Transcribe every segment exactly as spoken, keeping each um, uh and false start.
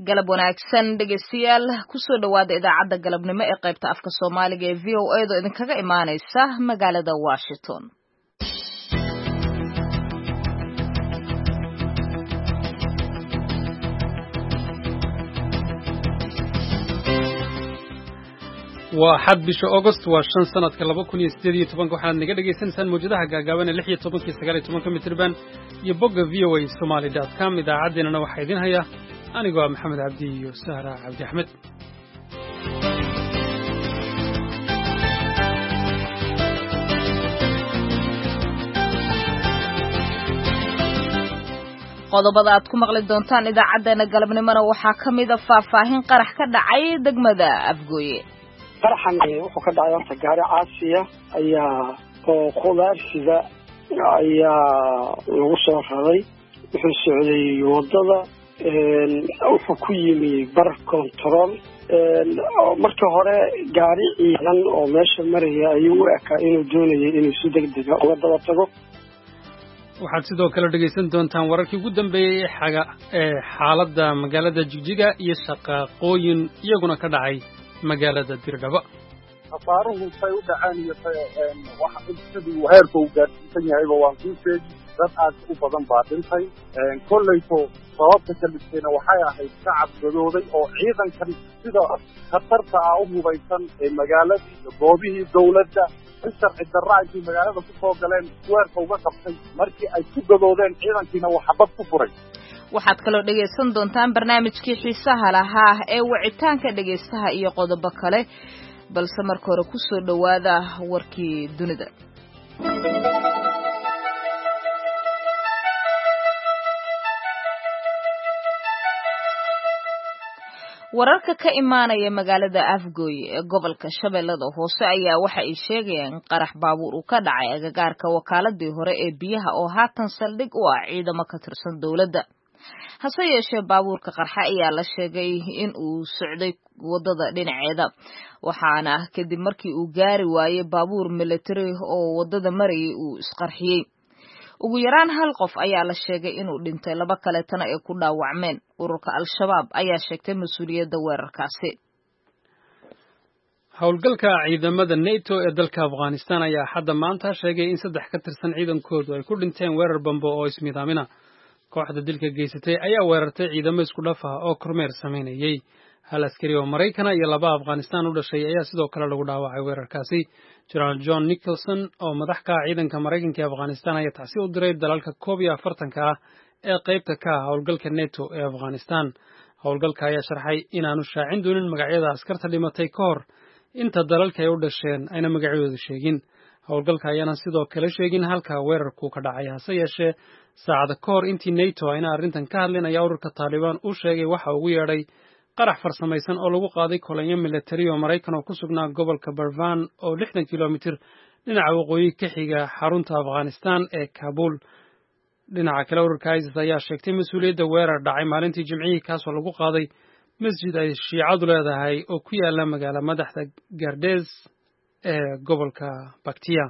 galab wanaagsan dhegeystayaal kusoo dhawaada idaacadda galabnimo ee qaybta afka Soomaaliga ee V O A da idinkaga imaaneysa magaalada Washington. waa xad bisha August waa shan sanadka laba kun iyo siddeed iyo toban waxaad naga dhageysanaysaan mawjadaha gaagaaban ee lix iyo toban iyo sagaal iyo toban mitirban iyo bogga v o a somali dot com idaacaddeenana waxaa idin haya anigoo Maxamed Cabdi iyo Sahra Cabdi Axmed. qodobada aad ku maqli doontaan idaacadeena galabnimona waxaa ka mid ah faahfaahin qarax ka dhacay degmada Afgooye. qaraxan wuxuu ka dhacay horta gaari caasiya ayaa oo khudaar sida ayaa lagu soo raray wuxuu socday wadada wuxuu ku yimi bar control markii hore gaari ciidan oo meesha maraya ayuu u ekaa inuu doonayay inuu si degdeg ah uga daba tago. waxaad sidoo kale dhegeysan doontaan wararkii ugu dambeeyay xaga ee xaaladda magaalada Jigjiga iyo shaqaqooyin iyaguna ka dhacay magaalada Dirdhaba. afaaruhu say u dhacaan iyo wax sidii heerka uu gaarsiisan yahayba waan ku sheegay dad aad u badan baa dhintay kollayto sababta ka dhigtayna waxay ahayd shacab gadooday oo ciidankan sida khatarta ah u hubaysan ee magaalada iyo goobihii dawladda sharci darra intii magaalada ku soo galeen weerka uga qabtay markii ay ku gadoodeen ciidankiina waxa bad ku furay. waxaad kaloo dhegeysan doontaan barnaamijkii xiisaha lahaa ee wicitaanka dhegeystaha iyo qodobo kale balse marka hore ku soo dhawaada warkii dunida. wararka ka imaanaya magaalada Afgooye ee gobolka Shabeellada Hoose ayaa waxa ay sheegayaan qarax baabuur uu ka dhacay agagaarka wakaaladii hore ee biyaha oo haatan saldhig u ah ciidamo ka tirsan dawladda. hase yeeshee baabuurka qarxa ayaa la sheegay in uu socday wadada dhinaceeda waxaana kadib markii uu gaari waayay baabuur military oo wadada marayay uu isqarxiyay. ugu yaraan hal qof ayaa la sheegay inuu dhintay laba kaleetana ay ku dhaawacmeen. ururka Al-Shabaab ayaa sheegtay mas'uuliyadda weerarkaasi. howlgalka ciidamada NATO ee dalka Afghanistan ayaa hadda maanta sheegay in saddex ka tirsan ciidankoodu ay ku dhinteen weerar bambo oo ismiidaamina. kooxda dilka geysatay ayaa weerartay ciidamo isku dhaf ah oo kormeer sameynayay. hal askari oo Mareykan iyo laba Afghanistan u dhashay ayaa sidoo kale lagu dhaawacay weerarkaasi. General John Nicholson oo madax ka ah ciidanka Mareykanka ee Afghanistan ayaa tacsi u diray dalalka koob iyo afartanka ah ee qaybta ka ah howlgalka NATO ee Afghanistan. howlgalka ayaa sharxay inaanu shaacin doonin magacyada askarta dhimatay ka hor inta dalalka ay u dhasheen ayna magacyadoodu sheegin. howlgalka ayaana sidoo kale sheegin halka weerarku ka dhacay. hase yeeshee saacada ka hor intii NATO ayna arrintan ka hadlin ayaa ururka Taliban u sheegay waxa ugu yeedhay qarax farsamaysan oo lagu qaaday kolonyo military oo Mareykan oo ku sugnaa gobolka Barvan oo lixdan kiiloomitir dhinaca waqooyi ka xiga xarunta Afghanistan ee Kabul. dhinaca kale ururka ISIS ayaa sheegtay mas'uuliyadda weerar dhacay maalintii Jimcihii kaasoo lagu qaaday masjid ay Shiicadu leedahay oo ku yaala magaalada madaxda Gardez ee gobolka Bakhtiya.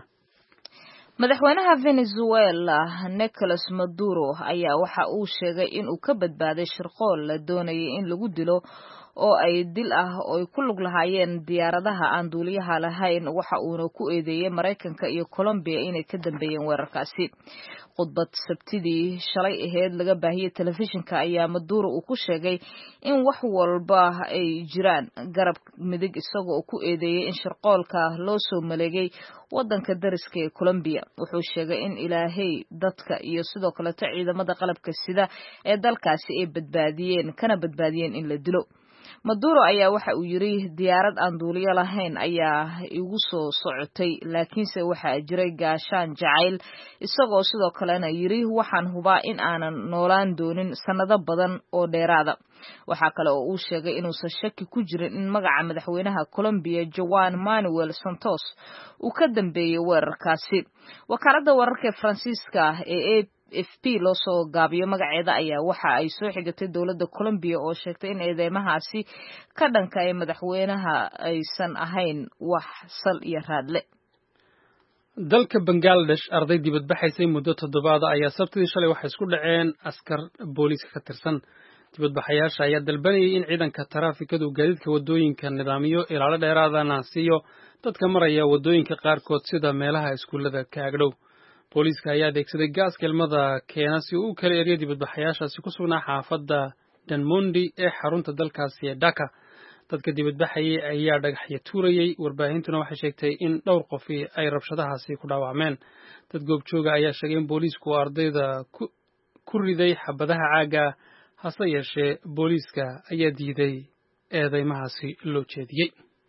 madaxweynaha Venezuela Nicolas Maduro ayaa waxa uu sheegay in uu ka badbaaday shirqool la doonayay in lagu dilo oo ay dil ah oo ay ku lug lahaayeen diyaaradaha aan duuliyaha lahayn waxa uuna ku eedeeyay Mareykanka iyo Colombia inay ka dambeeyeen weerarkaasi. khudbad sabtidii shalay aheyd laga baahiyay telefishinka ayaa Maduro uu ku sheegay in wax walba ay jiraan garab midig isagoo ku eedeeyay in shirqoolka loo soo maleegay wadanka dariska ee Colombia. wuxuu sheegay in ilaahay dadka iyo sidoo kale ciidamada qalabka sida ee dalkaasi ay badbaadiyeen kana badbaadiyeen in la dilo. Maduro ayaa waxa uu yiri diyaarad aan duuliyo lahayn ayaa igu soo socotay laakiinse waxa jiray gaashaan jacayl isagoo sidoo kalena yiri waxaan hubaa in aanan noolaan doonin sanado badan oo dheeraada. waxa kale oo uu sheegay inuusan shaki ku jirin in magaca madaxweynaha Colombia Juan Manuel Santos uu ka dambeeyay weerarkaasi. wakaaladda wararka Faransiiska ee F P loo soo gaabiyo magaceeda ayaa waxa ay soo xigatay dawladda Colombia oo sheegtay in eedeymahaasi ka dhanka ay madaxweynaha aysan ahayn wax sal iyo raadle. dalka Bangladesh arday dibad baxaysay muddo toddobaad ayaa sabtidii shalay waxay isku dhaceen askar booliiska ka tirsan. dibadbaxayaasha ayaa dalbanayay in ciidanka taraafikadu gaadiidka waddooyinka nidaamiyo ilaalo dheeraadana siiyo dadka maraya waddooyinka qaarkood sida meelaha iskuullada ka agdhow. booliiska ayaa adeegsaday gaaska ilmada keena si uu u kala eriyo dibadbaxayaashaasi ku sugnaa xaafadda Danmondi ee xarunta dalkaasi ee Dhaka. dadka dibadbaxayay ayaa dhagaxyo tuurayay. Warbaahintuna waxay sheegtay in dhowr qof ay rabshadahaasi ku dhaawacmeen. dad goobjooga ayaa sheegay in booliisku ardayda ku riday xabadaha caaga, hase yeeshee booliiska ayaa diiday eedeymahaasi loo jeediyey.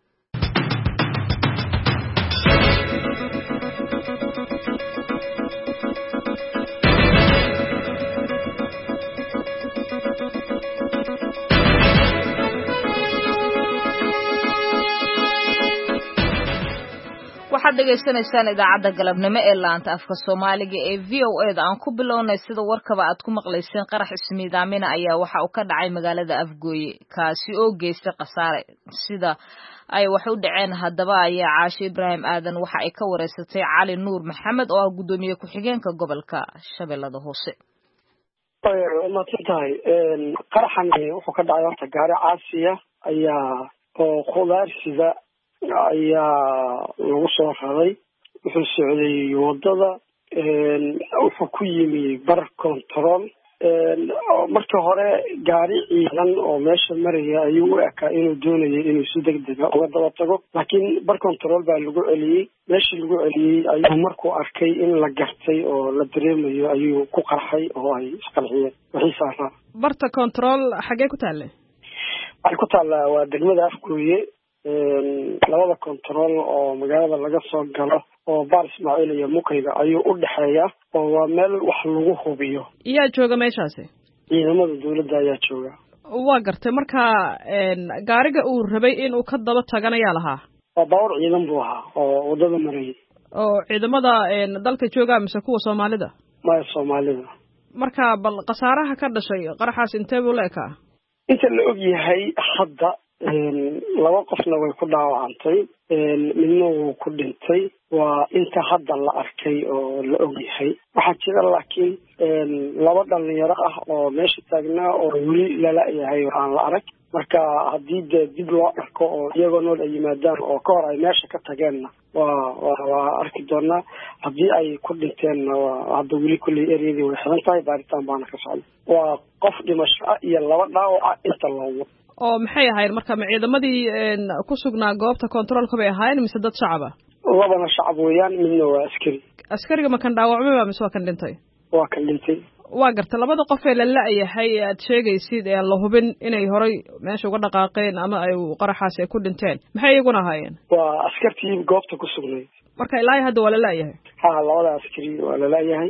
waxaad dhegaysanaysaan idaacadda galabnimo ee laanta afka Soomaaliga ee V O A da aan ku bilownay sida warkaba aad ku maqlayseen qarax ismiidaamina ayaa waxa uu ka dhacay magaalada Afgooye kaasi oo geystay khasaare sida ay wax u dhaceen. haddaba ayaa Caashi Ibraahim Aadan waxa ay ka wareysatay Cali Nuur Maxamed oo ah gudoomiye ku-xigeenka gobolka Shabeellada Hoose. ma tahay qaraxan wuxuu ka dhacay horta gaari caasiya ayaa oo khudaar sida ayaa lagu soo raray. wuxuu socday wadada wuxuu ku yimi bar control. markii hore gaari ciidan oo meesha maraya ayuu u ekaa inuu doonayay inuu si degdega uga daba tago, laakiin bar control baa lagu celiyey. meeshii lagu celiyey ayuu markuu arkay in la gartay oo la dareemayo ayuu ku qarxay oo ay isqarxiyeen wixii saaraa. barta control xagee ku taallay? waxay ku taallaa waa degmada Afgooye. labada control oo magaalada laga soo galo oo Baar Ismaaciil iyo Mukayga ayuu u dhaxeeyaa oo waa meel wax lagu hubiyo. iyaa jooga meeshaasi? ciidamada dawladda ayaa jooga. waa gartay. marka gaariga uu rabay in uu ka daba taganayaa lahaa? waa baabuur ciidan buu ahaa oo wadada marayay. oo ciidamada dalka jooga mise kuwa Soomaalida? maya Soomaalida. marka bal khasaaraha ka dhashay qaraxaas intee buu la ekaa? inta la og yahay hadda laba qofna way ku dhaawacantay, midna wuu ku dhintay. waa inta hadda la arkay oo la og yahay. waxaa jira laakiin laba dhalinyaro ah oo meesha taagnaa oo weli lala yahay aan la arag. marka haddii dee dib loo arko oo iyagoo nool ay yimaadaan oo ka hor ay meesha ka tageenna waa waa arki doonaa. haddii ay ku dhinteenna waa hadda weli kulley eryadii way xiran tahay, baaritaan baana ka socda. waa qof dhimasho ah iyo laba dhaawaca inta loogu. oo maxay ahayd marka ma ciidamadii ku sugnaa goobta controlka bay ahaayeen mise dad shacab ah? labana shacab weeyaan, midna waa askari. askariga ma kan dhaawacmay mise waa kan dhintay? waa kan dhintay. waa garta. labada qof ee la la-yahay aad sheegaysid ee la hubin inay horay meesha uga dhaqaaqeen ama ay qaraxaas ay ku dhinteen, maxay iyaguna ahaayeen? waa askartii goobta ku sugnayd. marka ilaa hadda waa la la-yahay? ha labada askari waa la la-yahay.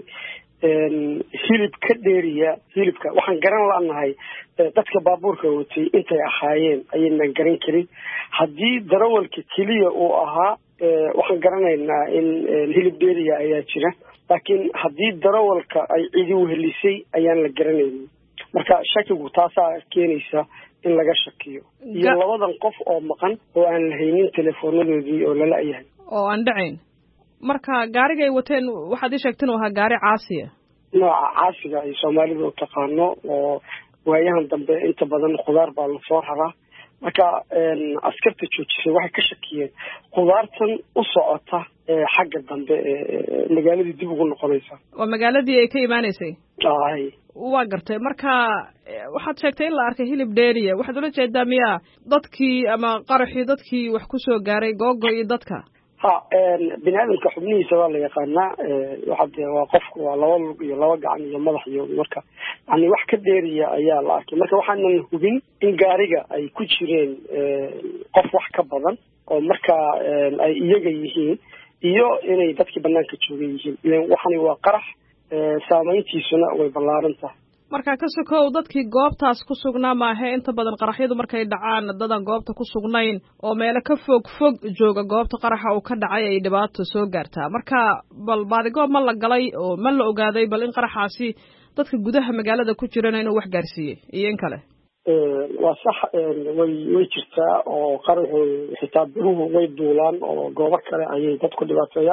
hilib ka dheeriya hilibka waxaan garan la'nahay dadka baabuurka watay intay ahaayeen ayaynan garan karin. haddii darawalka keliya uu ahaa waxaan garanaynaa in hilib dheeriya ayaa jira, laakiin haddii darawalka ay cidi wehelisay ayaan la garanaynin. marka shakigu taasaa keenaysa in laga shakiyo. iyo labadan qof oo maqan oo aan lahaynin teleefoonadoodii oo lala yahay oo aan dhacayn. marka gaariga ay wateen waxaad ii sheegteen uu ahaa gaari caasiya? nooca caasiga ay Soomaalida u taqaano oo waayahan dambe inta badan khudaar baa la soo raraa. marka askarta joojisay waxay ka shakiyeen khudaartan u socota xagga dambe ee magaaladii dib ugu noqonaysa. waa magaaladii ay ka imaanaysay? ay waa gartay. marka waxaad sheegtay in la arkay hilib dheeriya. waxaad ula jeedaa miyaa dadkii ama qaraxii dadkii wax ku soo gaaray googo iyo dadka? ha bini aadamka xubnihiisa waa la yaqaanaa. waxaa waa qofku waa laba lug iyo laba gacan iyo madax iyo marka yani wax ka dheeriya ayaa la arkay. marka waxaanan hubin in gaariga ay ku jireen qof wax ka badan oo markaa ay iyaga yihiin iyo inay dadkii banaanka jooga yihiin. ilan waxani waa qarax, saamayntiisuna way ballaaran tahay. marka ka sokow dadkii goobtaas ku sugnaa maahe inta badan qaraxyadu markay dhacaan dadan goobta ku sugnayn oo meelo ka fog fog jooga goobta qaraxa uu ka dhacay ay dhibaato soo gaartaa. marka bal baadigoob ma la galay oo ma la ogaaday bal in qaraxaasi dadka gudaha magaalada ku jirana inuu wax gaarsiiyey iyo in kale? waa sax, way way jirtaa oo qaraxu xitaa biruhu way duulaan oo goobo kale ayay dadku dhibaateeyaan.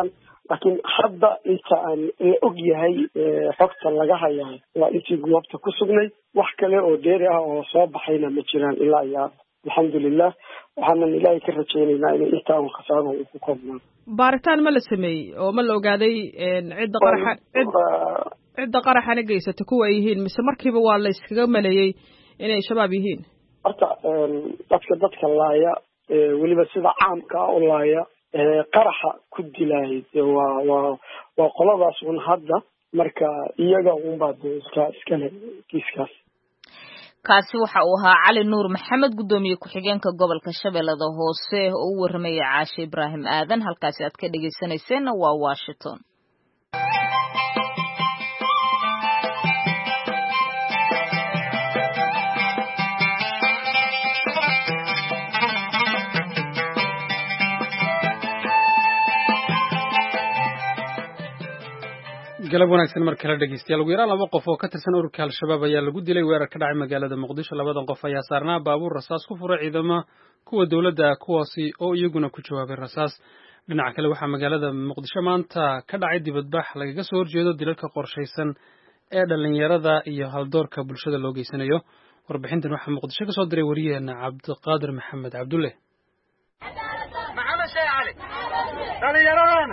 laakiin hadda inta aan la og yahay xogta laga hayaa waa intii goobta ku sugnay wax kale oo dheeri ah oo soo baxayna ma jiraan ilaa iyo alxamdulilah waxaanan ilaahay ka rajaynaynaa in intaa un khasaaro uu ku koobnaan baaritaan ma la sameeyey oo ma la ogaaday cidda qaraxa cidda qaraxana geysata kuwa ay yihiin mise markiiba waa la iskaga maleeyey inay shabaab yihiin horta dadka dadka laaya weliba sida caamka ah u laaya qaraxa ku dilay waa waa waa qoladaas un hadda marka iyaga unbaa iska iskale kiiskaas kaasi waxa uu ahaa cali nuur maxamed gudoomiye ku-xigeenka gobolka shabeellada hoose oo u warramaya caashe ibraahim aadan halkaasi aad ka dhegaysanayseena waa Washington. galab wanaagsan mar kale dhageystayaal ugu yaraan laba qof oo ka tirsan ururka al-shabaab ayaa lagu dilay weerar ka dhacay magaalada muqdisho labadan qof ayaa saarnaa baabuur rasaas ku furay ciidamo kuwa dowladda kuwaasi oo iyaguna ku jawaabay rasaas dhinaca kale waxaa magaalada muqdisho maanta ka dhacay dibadbax lagaga soo horjeedo dilalka qorshaysan ee dhalinyarada iyo haldoorka bulshada loo geysanayo warbixintan waxaa muqdisho ka soo diray wariyaheena cabdiqaadir maxamed cabdulle dhalinyaradeena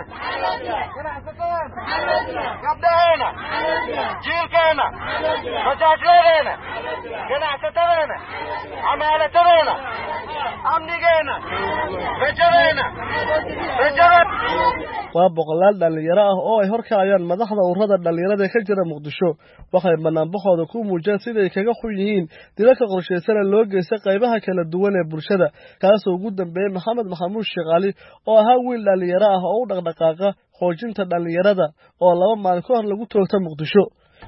gabdhaheena jiilkeena bajaajyadeena ganacsatadeena camaalatadeena amnigeena rajadeena rajada waa boqolaal dhalinyaro ah oo ay horkacayaan madaxda ururada dhalinyarada ka jira muqdisho waxay banaanbaxooda ku muujiyeen siday kaga xun yihiin dilalka qorshaysan loo geystay qaybaha kala duwan ee bulshada kaasoo ugu dambeeyay maxamed maxamuud sheekh cali oo ahaa wiil dhalinyaro ah oo u dhaqdhaqaaqa xoojinta dhalinyarada oo laba maalin ka hor lagu toogtay muqdisho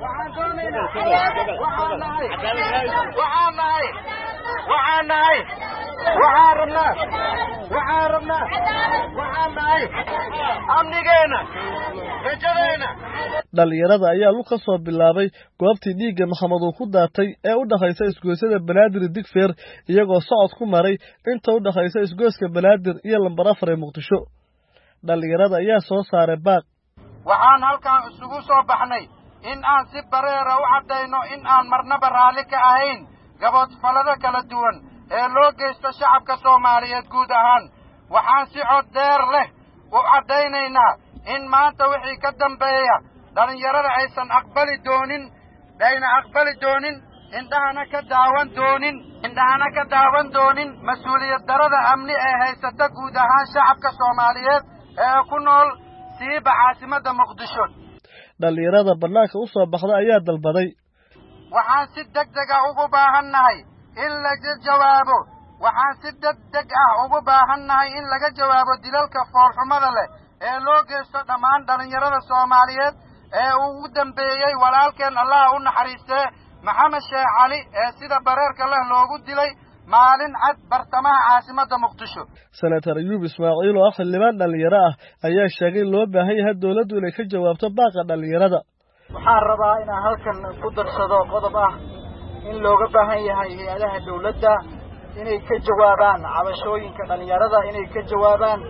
waxaan nahay waxaan rabnaa waxaan rabnaa waxaan nahay amnigeena rajadeena dhalinyarada ayaa lug ka soo bilaabay goobtii dhiigga maxamed uu ku daatay ee u dhaxaysa isgoysyada banaadir digfeer iyagoo socod ku maray inta u dhaxaysa isgoyska banaadir iyo lambar afar ee muqdisho dhalinyarada ayaa soo saaray baaq waxaan halkan isugu soo baxnay in aan si bareera u caddayno in aan marnaba raalli ka ahayn gaboodfalada kala duwan ee loo geysto shacabka Soomaaliyeed guud ahaan waxaan si cod dheer leh u caddaynaynaa in maanta wixii ka dambeeya dhalinyarada aysan aqbali doonin ayna aqbali doonin indhahana ka daawan doonin indhahana ka daawan doonin mas-uuliyad darada amni ee haysata guud ahaan shacabka Soomaaliyeed ee ku nool siiba caasimadda Muqdisho dhalinyarada banaanka u soo baxda ayaa dalbaday waxaan si degdeg ah ugu baahannahay in laga jawaabo waxaan si degdeg ah ugu baahannahay in laga jawaabo dilalka foolxumada leh ee loo geysto dhammaan dhalinyarada Soomaaliyeed ee ugu dambeeyay walaalkeen Allah u naxariistay maxamed sheekh cali ee sida bareerka leh loogu dilay maalin cad bartamaha caasimadda Muqdisho senator Ayuub Ismaaciil oo xildhibaan dhalinyaro ah ayaa sheegay loo baahan yahay dawladdu inay ka jawaabto baaqa dhalinyarada waxaan rabaa inaan halkan ku darsado qodob ah in looga baahan yahay hay'adaha dawladda inay ka jawaabaan cabashooyinka dhalinyarada inay ka jawaabaan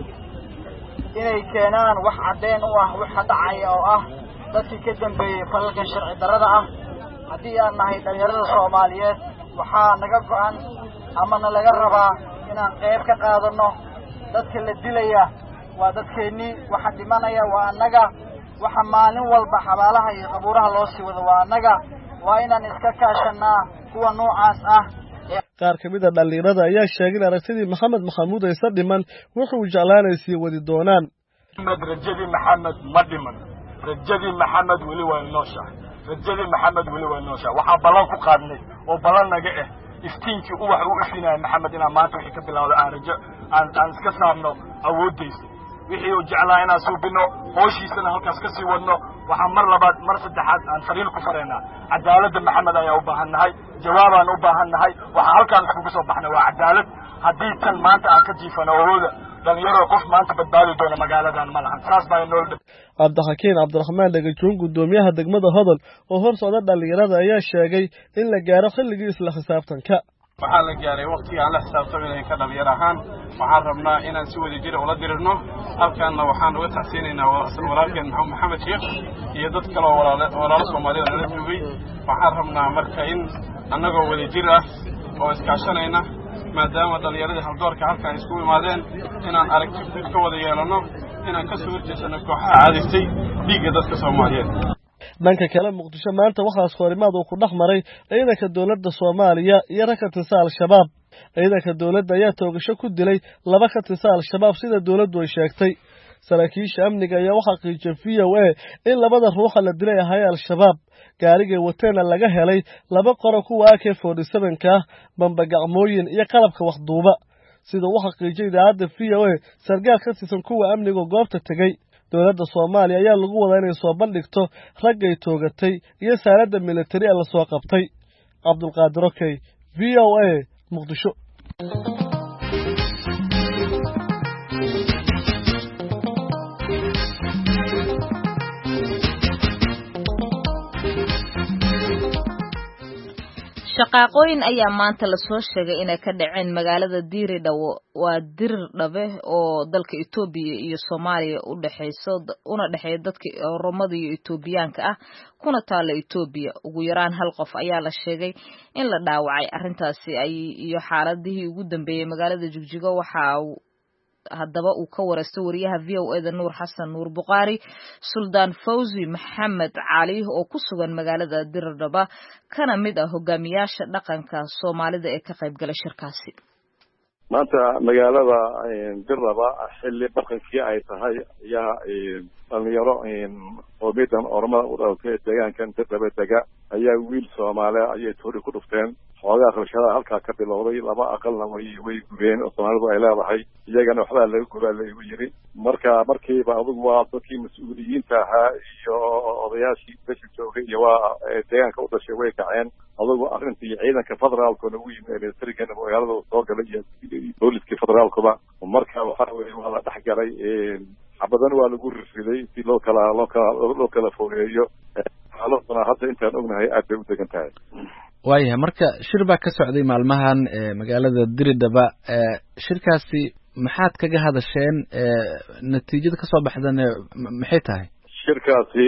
inay keenaan wax cadeen u ah waxa dhacay oo ah dadkii ka dambeeyay falalkan sharci darrada ah haddii aan nahay dhalinyarada Soomaaliyeed waxaa naga go'an ama laga rabaa inaan qayb ka qaadano dadka la dilaya waa dadkeennii waxa dhimanaya waa annaga waxa maalin walba xabaalaha iyo qabuuraha loo sii wado waa annaga waa inaan iska kaashanaa kuwa noocaas ah qaar ka mid ah dhalinyarada ayaa sheegay aragtidii maxamed maxamuud ay sadhiman wuxuu jeclaanaysay wadi doonaan maxamed rajadii maxamed ma dhiman rajadii maxamed weli waa noosha rajadii maxamed weli waa noosha waxa balan ku qaadnay oo balan naga ah iftiinkii uu wax u ifinay maxamed inaan maanta wixii ka bilowdo aan rajo aan aan iska saarno awoodaysa wixii uu jeclaa inaan suubino hooshiisana halkaas ka sii wadno waxaan mar labaad mar saddexaad aan fariin ku fareynaa cadaaladda maxamed ayaa u baahannahay jawaabaan u baahannahay waxaa halkaan isugu soo baxnay waa cadaalad haddii tan maanta aan ka jiifano awooda dhalinyaro qof maanta badbaadi doona magaaladan ma lahan saas baa inoo dhib cabdixakiin cabdiraxmaan dhagajoon gudoomiyaha degmada hodol oo hor socda dhalinyarada ayaa sheegay in la gaaro xilligii isla xisaabtanka waxaa la gaaray waqtigii aan la xisaabtamaynayn ka dhalinyar ahaan waxaan rabnaa inaan si wada jir ula dirirno halkaanna waxaan uga tacsiinaynaa walaalkeen maxamed sheekh iyo dad kale oo walaalo Soomaaliyeed nala joogay waxaan rabnaa marka in annagoo wada jir ah oo iskaashanayna maadaama dhalinyaradii haldoorka halkaan isku imaadeen inaan aragti guud ka wada yeelano inaan ka soo horjeesano kooxaha caadistay dhiigga dadka Soomaaliyeed. dhanka kale muqdisho maanta waxaa iskoorimaad uu ku dhex maray ciidanka dowladda Soomaaliya iyo rag ka tirsan al-shabaab. ciidanka dowladda ayaa toogasho ku dilay laba ka tirsan al-shabaab sida dowladdu ay sheegtay. saraakiisha amniga ayaa waxaa qiijay V O A in labada ruux la dilay ahay al-shabaab. gaariga wateena laga helay laba qoro kuwa A K forty-seven ka bamba gacmooyin iyo qalabka waxduuba. sida waxaa qiijay idaacadda V O A sargaal ka tirsan kuwa amniga goobta tagay. dowladda Soomaaliya ayaa lagu wadaa inay soo bandhigto raggay toogatay iyo saarada military ee la soo qabtay. Cabdulqaadir Okey, V O A, Muqdisho. shaqaaqooyin ayaa maanta la soo sheegay inay ka dhaceen magaalada Diiridhawo waa Diirdhabe oo dalka Itoobiya iyo Soomaaliya u dhaxayso una dhaxay dadka Oromada iyo Itoobiyaanka ah kuna taala Itoobiya ugu yaraan hal qof ayaa la sheegay in la dhaawacay arintaasi ay iyo xaaladihii ugu dambeeyay magaalada Jigjiga waxa haddaba uu ka wareystay wariyaha V O A da Nuur Xasan Nuur Buqaari Suldaan Fawzi Maxamed Cali oo ku sugan magaalada Diirdhabe kana mid ah hogaamiyaasha dhaqanka Soomaalida ee ka qayb galay shirkaasi. maanta magaalada Diirdhabe xilli barqankii ay tahay ayaa dhalinyaro qowmiyadan Oromada u dhalatay deegaankan Diirdhabe dega ayaa wiil Soomaali ayay toori ku dhufteen xoogaa qabashada halkaa ka bilowday laba aqalna way way gubeen oo Soomaalidu ay leedahay iyagana waxba laga gubaa la igu yiri marka markiiba adigu waa dadkii mas'uuliyiinta ahaa iyo odayaashii dadka joogay iyo waa deegaanka u dhashay way kaceen adigu arrintii ciidanka federaalkuna u yimid militariga magaalada soo galay iyo booliska federaalkuba marka waxa weeye waa la dhaxgalay xabadan waa lagu rifiday si loo kala loo kala loo kala fogeeyo xaaladuna hadda intaan ognahay aad bay u degan tahay. waayahay marka shir baa ka socday maalmahan magaalada Diirdhabe shirkaasi maxaad kaga hadasheen natiijada ka soo baxdana maxay tahay? shirkaasi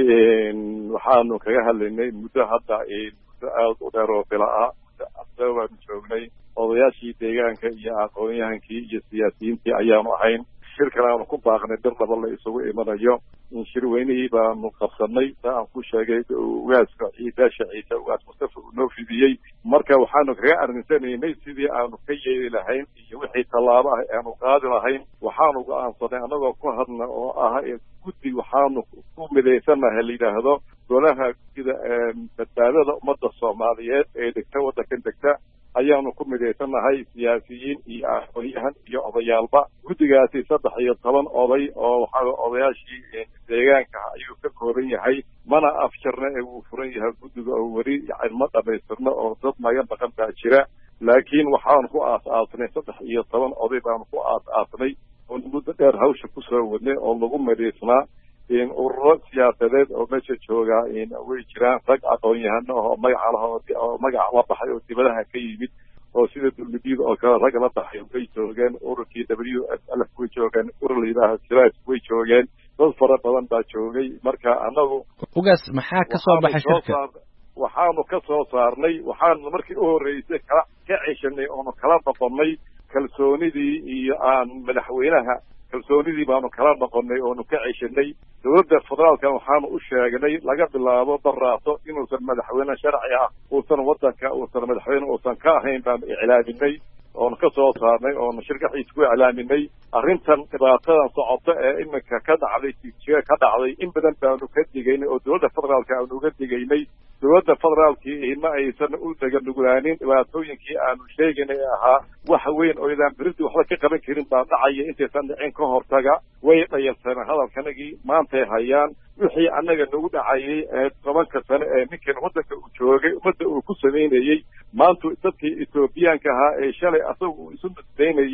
waxaanu kaga hadlaynay muddo hadda muddo aad u dheer oo bila ah waanu joognay odayaashii deegaanka iyo aqoon-yahankii iyo siyaasiyiintii ayaanu ahayn shirkan aanu ku baaqnay Diirdhabe la isugu imanayo in shir weynihii baanu qabsanay saa aan ku sheegay ugaaska ciidaasha ciise ugaas Mustafa uu noo fidiyey marka waxaanu kaga arrinsanay sidii aanu ka yeeli lahayn iyo wixii tallaabo ah aanu qaadi lahayn waxaanu go'aansanay anagoo ku hadna oo ah guddi waxaanu ku midaysanahay la yidhaahdo golaha sida badbaadada ummadda Soomaaliyeed ee degta waddankan degta ayaanu ku midaysanahay siyaasiyiin iyo aqoon-yahan iyo odayaalba guddigaasi saddex iyo toban oday oo waxaa odayaashii deegaanka ayuu ka kooban yahay mana afjarna ee uu furan yahay guddiga oo weli yacni ma dhamaystirno oo dad naga baqan baa jira laakiin waxaanu ku aas-aasnay saddex iyo toban oday baanu ku aas-aasnay oo muddo dheer hawsha kusoo wadnay oo lagu midaysnaa ururo siyaasadeed oo meesha jooga way jiraan rag aqoon-yahano oo magaca laha oo magac la baxay oo dibadaha ka yimid oo sida dowladda oo kale rag la baxay way joogeen ururkii W S L way joogeen urur la yiraahdo Siraaj way joogeen dad fara badan baa joogay marka anagu ugaas maxaa ka soo baxay shirka waxaanu ka soo saarnay waxaanu markii u horeysay kala ka cishanay oo kala noqonay kalsoonidii iyo aan madaxweynaha kalsoonidii baanu kala noqonay oo nu ka cishanay dowladda federaalka waxaanu u sheegnay laga bilaabo baraato inuusan madaxweyne sharci ah uusan waddanka uusan madaxweyne uusan ka ahayn baanu iclaaminay oonu ka soo saarnay oonu shirkaxiisa ku iclaaminay arrintan dhibaatadan socota ee iminka ka dhacday Jigjiga ka dhacday in badan baanu ka digaynay oo dowladda federaalka aanu uga digaynay dowladda federaalkii ma aysan u taganugulaanin dhibaatooyinkii aanu sheegaynay ahaa wax weyn oo idaan beriti waxba ka qaban karin baa dhacaya intaysan dhicin ka hortaga way dhayalsaneen hadalkanagii maantay hayaan wixii annaga nagu dhacayay ee tobanka sano ee ninkan waddanka uu joogay ummadda uu ku samaynayey maanta dadkii Itoobiyaanka ahaa ee shalay asagu isu nusbaynayey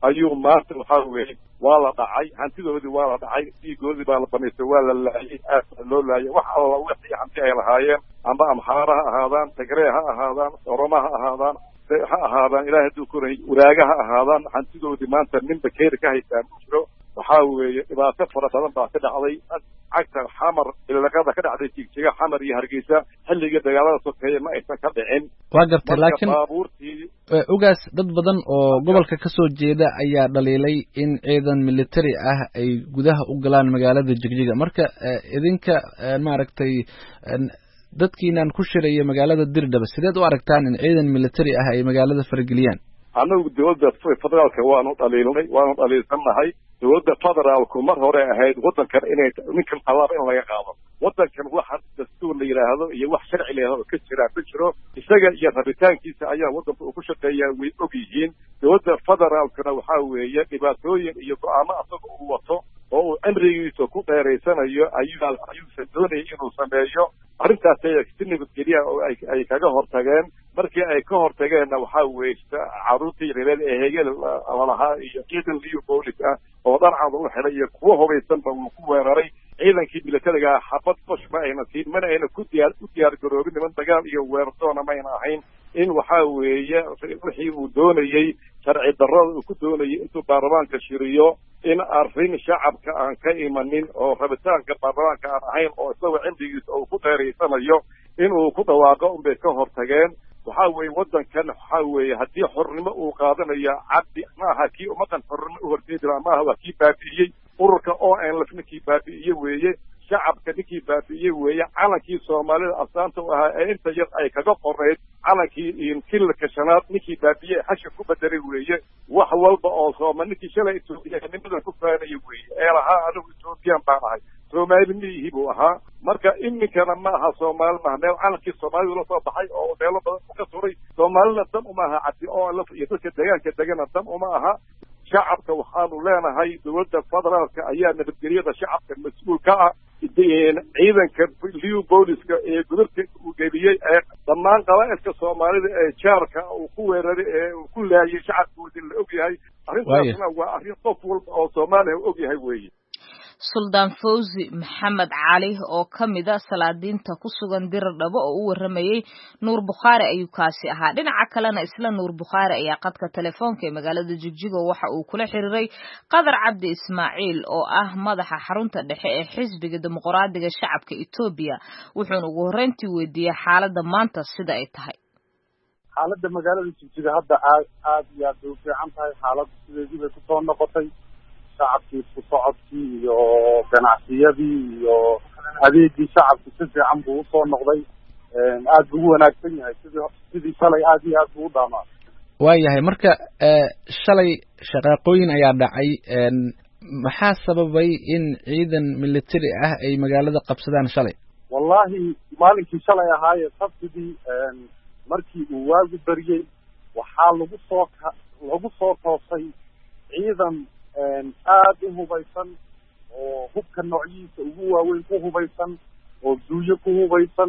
ayuu maanta waxaa weeye waa la dhacay hantidoodii waa la dhacay dhiigoodii baa la banaystay waa la laayay aad baa loo laayay wax alla wixii hanti ay lahaayeen amba amxaara ha ahaadaan tagree ha ahaadaan oroma ha ahaadaan ha ahaadaan ilaahay hadduu koray uraaga ha ahaadaan hantidoodii maanta nin bakeeri ka haystaan u jiro waxaa weeye dhibaato fara badan baa ka dhacday cagta xamar ilaqada ka dhacday jigjiga xamar iyo hargeysa xilligii dagaalada sokeeye ma aysan ka dhicin waa gartay laakiin ogaas dad badan oo gobolka ka soo jeeda ayaa dhaliilay in ciidan military ah ay gudaha u galaan magaalada jigjiga marka idinka maaragtay dadkiinaan ku shiraya magaalada dirdhaba sideed u aragtaan in ciidan military ah ay magaalada farageliyaan annagu dawladda federaalka waanu dhaliilnay waanu dhaliilsannahay dawladda federaalku mar hore ahayd waddankan inay ninkan tallaabo in laga qaado waddankan waxa dastuur la yidhaahdo iyo wax sharci la yidhahdo ka jira ma jiro isaga iyo rabitaankiisa ayaa waddanka uu ku shaqeeyaa way og yihiin dawladda federaalkuna waxaa weeye dhibaatooyin iyo go-aamo asaga uu wato oo uu cimrigiisa ku dheeraysanayo ayuu ayuusan doonayay inuu sameeyo arrintaas si nabadgelya oo ay ay kaga hortageen markii ay ka hortageenna waxaa weeye carruurtii reereed ee hegel lalahaa iyo ciidan liyo boolis ah oo dharcada u xidhay iyo kuwo hubaysanba wuu ku weeraray ciidankii militariga xabad qosh ma ayna siin mana ayna ku diyaar u diyaar garoobin niman dagaal iyo weerartoona mayna ahayn in waxaa weeye wixii uu doonayey sharci darrada uu ku doonayay intuu baarlamaanka shiriyo in arrin shacabka aan ka imanin oo rabitaanka baarlamaanka aan ahayn oo isagoo cimrigiisa uu ku dheeraysanayo inuu ku dhawaaqo unbay ka hortageen waxaa weeye waddankan waxaa weeye haddii xornimo uu qaadanayo cabdi ma aha kii ummaddan xornimo u horjeedi lahaa maaha waa kii baabi'iyey ururka o n lf ninkii baabi'iyey weeye shacabka ninkii baabi'iyey weeye calankii soomaalida astaanta u ahaa ee inta yar ay kaga qornayd calankii kilka shanaad ninkii baabi'iyey xasha ku bedelay weeye wax walba oo sooma ninkii shalay etoobiyanimada ku faanaya weeye ee lahaa anigu ethoobiyan baan ahay soomaali miyihii buu ahaa marka iminkana ma aha soomaali maaha meel calankii soomaalidu la soo baxay oo meelo badan u ka turay soomaalina dan uma aha cabdi o lf iyo dadka deegaanka degana dan uma aha shacabka waxaanu leenahay dawladda federaalka ayaa nabadgelyada shacabka mas-uul ka ah ciidanka liw booliska ee gudubta uu geliyey ee dhammaan qabaa'ilka soomaalida ee jaarka uu ku weeraray ee uu ku laayay shacabkoodii la og yahay arrintaasna waa arrin qof walba oo soomaaliya u og yahay weeye suldaan fawzi maxamed cali oo ka mid a salaadiinta ku sugan diradhabo oo u waramayey nuur bukhaari ayuu kaasi ahaa dhinaca kalena isla nuur bukhaari ayaa qadka telefoonka ee magaalada jigjigo waxa uu kula xiriiray qadar cabdi ismaaciil oo ah madaxa xarunta dhexe ee xisbiga dimuqraadiga shacabka etoobiya wuxuuna ugu horreyntii weydiiyey xaaladda maanta sida ay tahay xaaladda magaalada jigjiga hadda aad aad iyo aad bay u fiican tahay xaaladda sideedii bay kusoo noqotay shacabkii isku socodkii iyo ganacsiyadii iyo adeegii shacabki si fiican buu usoo noqday aad buu u wanaagsan yahay sidii sidii shalay aad iyo aad buu u dhaamaa waayahay marka shalay shaqaaqooyin ayaa dhacay maxaa sababay in ciidan military ah ay magaalada qabsadaan shalay wallahi maalinkii shalay ahaaye sabtidii markii uu waagu beriyey waxaa lagu soo lagu soo toosay ciidan aad u hubaysan oo hubka noocyihiisa ugu waaweyn ku hubaysan oo duuyo ku hubaysan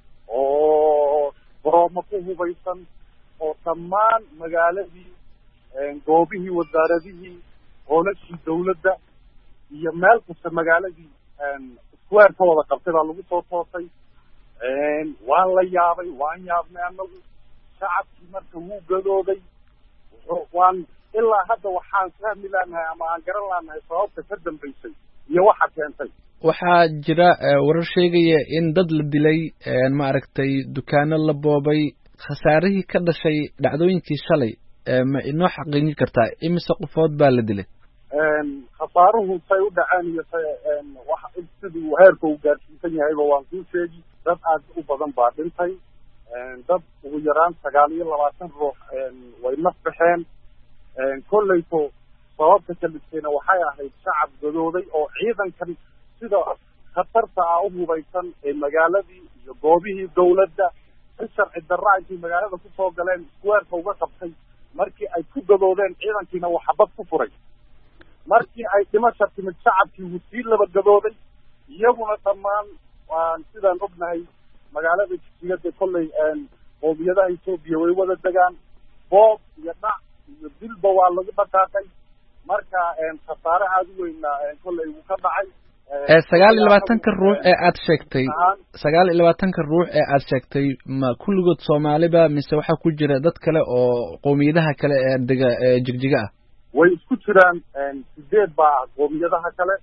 oo boroomo ku hubaysan oo dhammaan magaaladii goobihii wasaaradihii hoolashii dawladda iyo meel kasta magaaladii square ka wada qabtay baa lagu soo toosay waan la yaabay waan yaabnay anagu shacabkii marka wuu gadooday waan ilaa hadda waxaan fahmi laanahay ama aan garan laanahay sababta ka dambaysay iyo waxa keentay waxaa jira warar sheegaya in dad la dilay maaragtay dukaano la boobay khasaarihii ka dhashay dhacdooyinkii shalay ma inoo xaqiijin kartaa imise qofood baa la dilay khasaaruhu say u dhaceen iyo wax siduu heerka uu gaarsiisan yahayba waan kuu sheegi dad aad u badan baa dhintay dad ugu yaraan sagaal iyo labaatan ruux way naf baxeen kollayto sababta kalistayna waxay ahayd shacab gadooday oo ciidankan sida khatarta ah u hubaysan ee magaaladii iyo goobihii dawladda si sharci darra intay magaalada kusoo galeen squareka uga qabtay markii ay ku gadoodeen ciidankiina uu xabad ku furay markii ay dhimasha timid shacabkii wuu sii laba gadooday iyaguna dhammaan waan sidaan ognahay magaalada jigjiga kollay qoomiyadaha etoobiya way wada degaan boob iyo dhac iyo dilba waa lagu dhaqaaqay marka khasaare aada u weyna kolley wuu ka dhacay sagaal iyo labaatanka ruux ee aad sheegtay sagaal iyo labaatanka ruux ee aad sheegtay ma kulligood soomaaliba mise waxaa ku jira dad kale oo qowmiyadaha kale ee dega jigjiga ah way isku jiraan sideed baa qowmiyadaha kale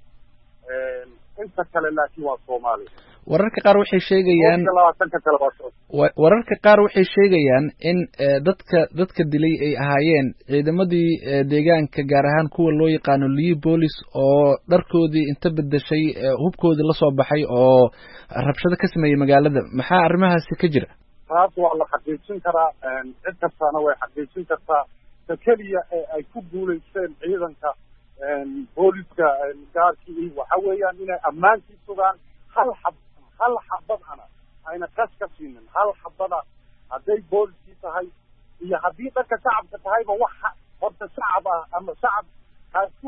inta kale laakiin waa soomaali wararka qaar waxay sheegayaan wararka qaar waxay sheegayaan in dadka dadka dilay ay ahaayeen ciidamadii deegaanka gaar ahaan kuwa loo yaqaano liyo bolis oo dharkoodii inta bedeshay hubkoodii la soo baxay oo rabshado ka sameeyey magaalada maxaa arrimahaasi ka jira taas waa la xaqiijin karaa cid kastaana way xaqiijin kartaa ta keliya ee ay ku guulaysteen ciidanka booliska gaarkii waxa weeyaan inay ammaankii sugaan hal xab hal xabadana ayna qas ka siinin hal xabada hadday booliskii tahay iyo haddii dadka shacabka tahayba waxa horta shacab ah ama shacab haasku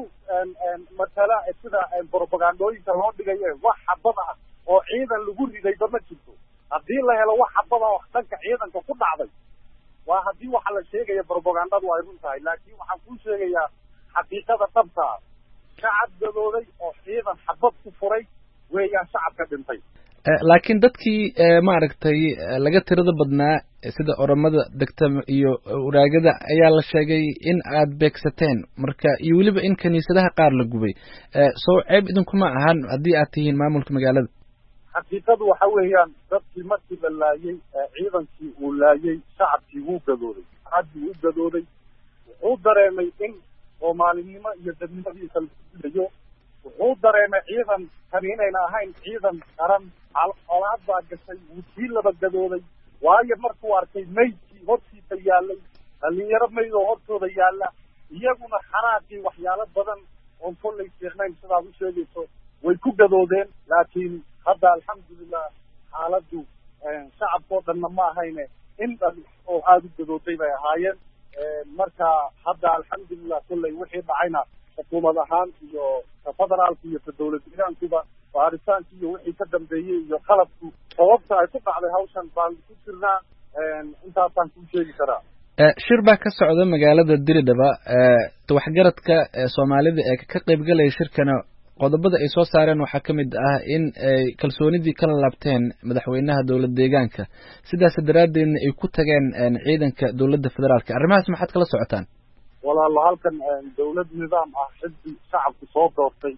matala sida propagandooyinka loo dhigaye wax xabada ah oo ciidan lagu ridayba ma jirto haddii la helo wax xabada oo dhanka ciidanka ku dhacday waa haddii waxa la sheegaya propagandadu ay run tahay laakiin waxaan kuu sheegayaa xaqiiqada dhabta ah shacab gadooday oo ciidan xabad ku furay weeyaan shacabka dhintay laakiin dadkii maaragtay laga tirada badnaa sida oromada degta iyo waraagada ayaa la sheegay in aad beegsateen marka iyo weliba in kaniisadaha qaar la gubay soo ceeb idinkuma ahan haddii aad tihiin maamulka magaalada xaqiiqadu waxa weeyaan dadkii markii la laayay ciidankii uu laayay shacabkii wuu gadooday aadbuu u gadooday wuxuu dareemay in soomaalinimo iyo dadnimadiisa la dilayo wuxuu dareemay ciidan kani inayna ahayn ciidan qaran colaad baa gashay wuu sii laba gadooday waayo markuu arkay maydkii hortiisa yaallay dhalinyaro mayd oo hortooda yaalla iyaguna xanaaqii waxyaalo badan oon kollay fiicnayn sidaad u sheegayso way ku gadoodeen laakiin hadda alxamdulilah xaaladdu shacabkao dhanna ma ahayne in dhan oo aada u gadooday bay ahaayeen marka hadda alxamdulilah kollay wixii dhacayna xukuumad ahaan iyo ka federaalka iyo ka dawlad deegaankuba baaritaanki iyo wixii ka dambeeyey iyo qalabku sababta ay ku dhacday hawshan baan ku jirnaa intaasaan kuu sheegi karaa shir baa ka socda magaalada diridhaba waxgaradka soomaalida ee ka qaybgalaya shirkana qodobada ay soo saareen waxaa ka mid ah in ay kalsoonidii kala laabteen madaxweynaha dowlad deegaanka sidaas daraaddeedna ay ku tageen ciidanka dowladda federaalka arrimahaas maxaad kala socotaan walaalo halkan dawlad nidaam ah xisbi shacabku soo doortay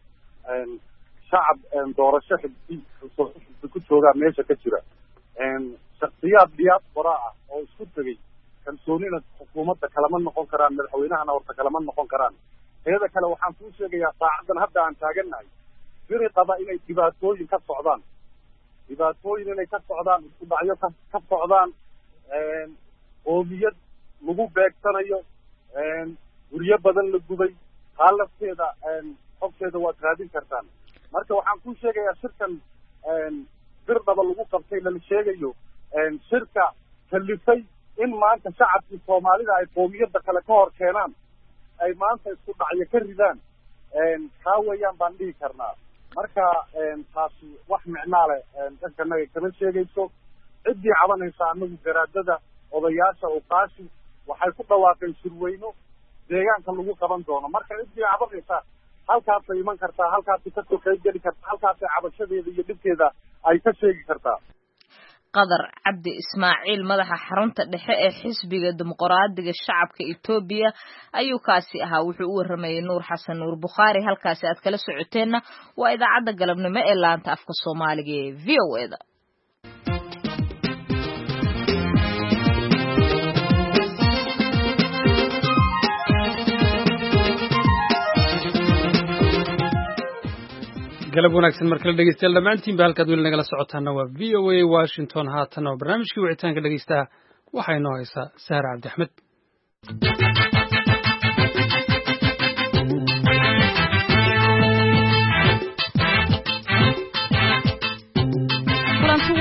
shacab doorasho xisbi xisbi ku joogaa meesha ka jira shaksiyaad diaspora ah oo isku tegey kalsoonina xukuumadda kalama noqon karaan madaxweynahana horta kalama noqon karaan teeda kale waxaan kuu sheegayaa saacadan hadda aan taagannahay biri qaba inay dhibaatooyin ka socdaan dhibaatooyin inay ka socdaan isku dhacyo ka ka socdaan qoomiyad lagu beegsanayo guryo badan la gubay taa lafteeda xogteeda waad raadin kartaan marka waxaan kuu sheegayaa shirkan bir dhaba lagu qabtay lala sheegayo shirka kalifay in maanta shacabkii soomaalida ay qoomiyadda kale ka hor keenaan ay maanta isku dhacyo ka ridaan taa weeyaan baan dhihi karnaa marka taasi wax micnaa leh dhankanaga kama sheegayso ciddii cabanaysa anagu garaadada odayaasha uqaashi waxay ku dhawaaqeen shirweyno deegaanka lagu qaban doono marka ciddii cabanaysa halkaasay iman kartaa halkaasay kasoo qayb geli kartaa halkaasay cabashadeeda iyo dhibkeeda ay ka sheegi kartaa qadar cabdi ismaaciil madaxa xarunta dhexe ee xisbiga dimuqraadiga shacabka Itoobiya ayuu kaasi ahaa wuxuu u waramayay Nuur Xasan Nuur Bukhari halkaasi aad kala socoteenna waa idaacadda galabnimo ee laanta afka Soomaaliga ee V O A da galab wanaagsan markale dhegeystayaal dhammaantiin ba halkaad weli nagala socotaana waa v o a washington haatan oo barnaamijkii wicitaanka dhegeystaha waxaa inoo haysaa sahra cabdi axmed kulanti wacan oo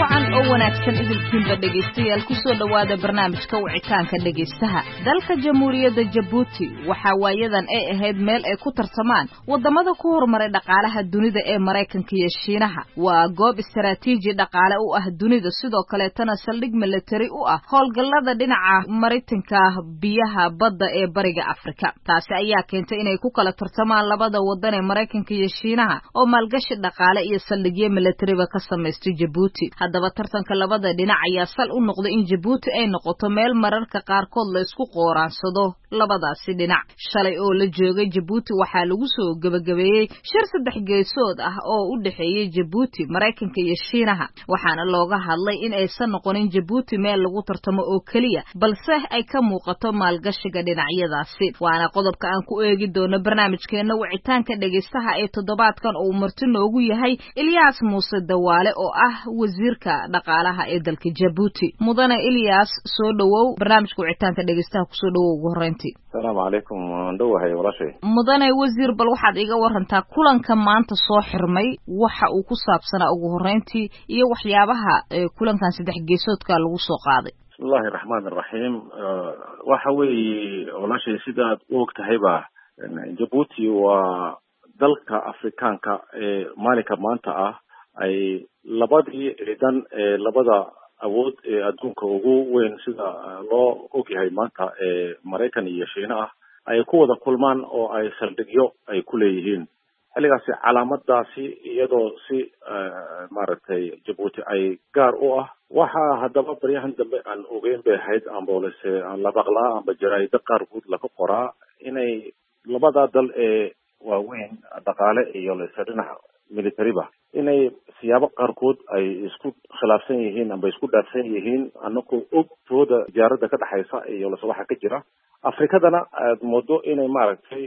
wanaagsan idilkiinba dhegaystayaal kusoo dhowaada barnaamijka wicitaanka dhegaystaha. dalka jamhuuriyadda Jabuuti waxaa waayadan ay ahayd meel ay ku tartamaan wadamada ku horumaray dhaqaalaha dunida ee Mareykanka iyo Shiinaha. waa goob istaraatiiji dhaqaale u ah dunida, sidoo kale tana saldhig military u ah howlgallada dhinaca maritanka biyaha badda ee bariga Afrika. taasi ayaa keentay inay ku kala tartamaan labada wadan ee Mareykanka iyo Shiinaha oo maalgashi dhaqaale iyo saldhigyo military ba ka samaystay Jabuuti. haddaba tartanka labada dhinac ayaa sal u noqday in Jabuuti ay noqoto meel mararka qaarkood la isku qooraansado labadaasi dhinac. shalay oo la joogay Jabuuti waxaa lagu soo gabagabeeyay shir saddex geesood ah oo u dhaxeeyay Jabuuti, Mareykanka iyo Shiinaha, waxaana looga hadlay in aysan noqonin Jabuuti meel lagu tartamo oo kaliya, balse ay ka muuqato maalgashiga dhinacyadaasi. waana qodobka aan ku eegi doono barnaamijkeena wicitaanka dhegaystaha ee toddobaadkan oo marti noogu yahay Ilyas Muuse Dawaale oo ah wasiirka dhaqaalaha ee dalka Jabuuti. mudane Ilyas, soo dhawow barnaamijka wicitaanka dhegaystaha ku soo dhawow ugu horeyntii. Assalaamu calaykum, waan dhawahay walaashay. mudane wasiir, bal waxaad iga warantaa kulanka maanta soo xirmay waxa uu ku saabsanaa ugu horeyntii iyo waxyaabaha kulankan saddex geesoodka lagu soo qaaday. bismillaahi raxmaani raxiim. waxa weeye walaashay sidaad u ogtahayba Jabuuti waa dalka Afrikaanka ee maalinka maanta ah ay labadii ciidan ee labada awood ee adduunka ugu weyn sida loo ogyahay maanta ee Mareykan iyo Shiina ah ay ku wada kulmaan oo ay saldhigyo ay ku leeyihiin. xilligaasi calaamadaasi iyadoo si maaragtay Jabuuti ay gaar u ah waxaa haddaba baryahan dambe aan ogeyn bay ahayd amboolese aan la baqlaa amba jaraa'ida qaarkood laga qoraa inay labada dal ee waaweyn dhaqaale iyo lese dhinaca militariba inay siyaabo qaarkood ay isku khilaafsan yihiin amba isku dhaafsan yihiin anagoo og tooda tijaarada ka dhexaysa iyo lase waxa ka jira. afrikadana aad moodo inay maaragtay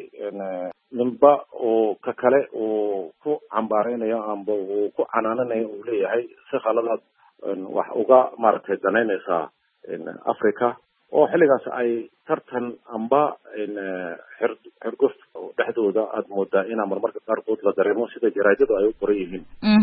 ninba oo ka kale uu ku cambaareynayo amba uu ku canaananayo uu leeyahay si khaladaad wax uga maaragtay danaynaysaa africa oo xilligaas ay tartan amba xirguf dhexdooda aad moodaa inaa marmarka qaarkood la dareemo sida jaraadadu ay u qoran yihiin.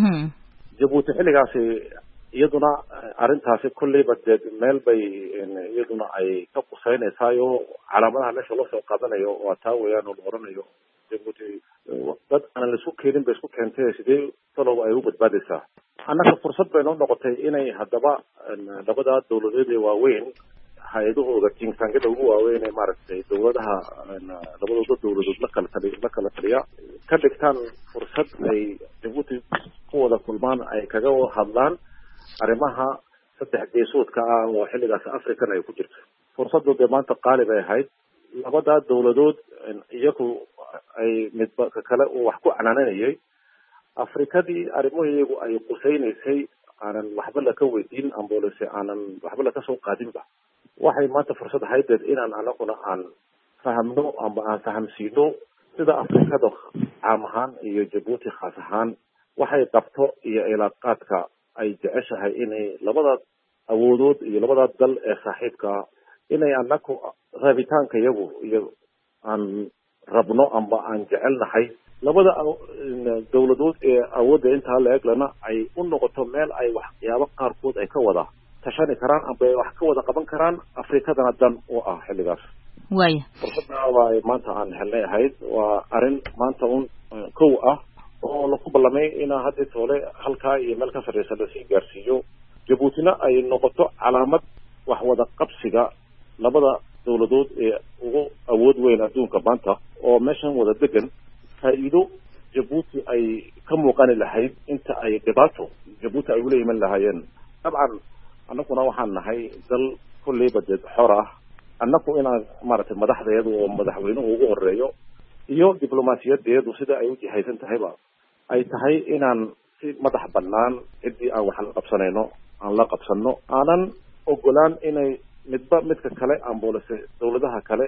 Jabuuti xilligaasi iyaduna arrintaasi kolleyba dee meel bay iyaduna ay ka quseynaysaayoo calaamadaha meesha loo soo qaadanayo waa taa weeyaan oo la oranayo Jabuuti dad aan la isku keenin bay isku keentay sidee talow ay u badbaadaysaa. annaga fursad bay noo noqotay inay haddaba labada dawladeed ee waaweyn hay-adahooda kingsangada ugu waaweyn ee maaragtay dawladaha labadooda dawladood la kala taliya la kala taliya ka dhigtaan fursad ay Jabuuti ku wada kulmaan ay kaga hadlaan arrimaha saddex geesoodka ah oo xilligaas Afrikan ay ku jirto. fursadooda maanta qaali bay ahayd labada dawladood iyagu ay midba ka kale oo wax ku canaanayay afrikadii arrimaheedu ay qusaynaysay aanan waxba la ka weydiin amboolese aanan waxba la ka soo qaadinba. waxay maanta fursad ahayd inaan anaguna aan fahamno amba aan fahamsiino sida afrikada caam ahaan iyo Jabuuti khaas ahaan waxay qabto iyo ilaaqaadka ay jeceshahay inay labada awoodood iyo labada dal ee saaxiibka inay anagu rabitaanka iyagu iyo aan rabno amba aan jecelnahay labada dawladood ee awoodda intaa la eglana ay u noqoto meel ay waxyaabo qaarkood ay ka wada tashani karaan amba wax ka wada qaban karaan afrikadana dan u ah xilligaas. waaya fursadda waa maanta aan helnay ahayd waa arrin maanta un kow ah oo lagu ballamay inaa hadda toole halkaa iyo meel ka sarreysa lasii gaarsiiyo Jabuutina ay noqoto calaamad wax wada qabsiga labada dawladood ee ugu awood weyn adduunka maanta oo meeshan wada degan faa'iido Jabuuti ay ka muuqani lahayd inta ay dhibaato Jabuuti ay ula iman lahaayeen. dabcan annaguna waxaan nahay dal kolleyba dee xor ah annagu inaan maaragtay madaxdeedu oo madaxweynuhu ugu horeeyo iyo diblomaasiyadeedu sida ay u jihaysan tahayba ay tahay inaan si madax bannaan ciddii aan wax la qabsanayno aan la qabsanno aanan ogolaan inay midba midka kale amboolese dawladaha kale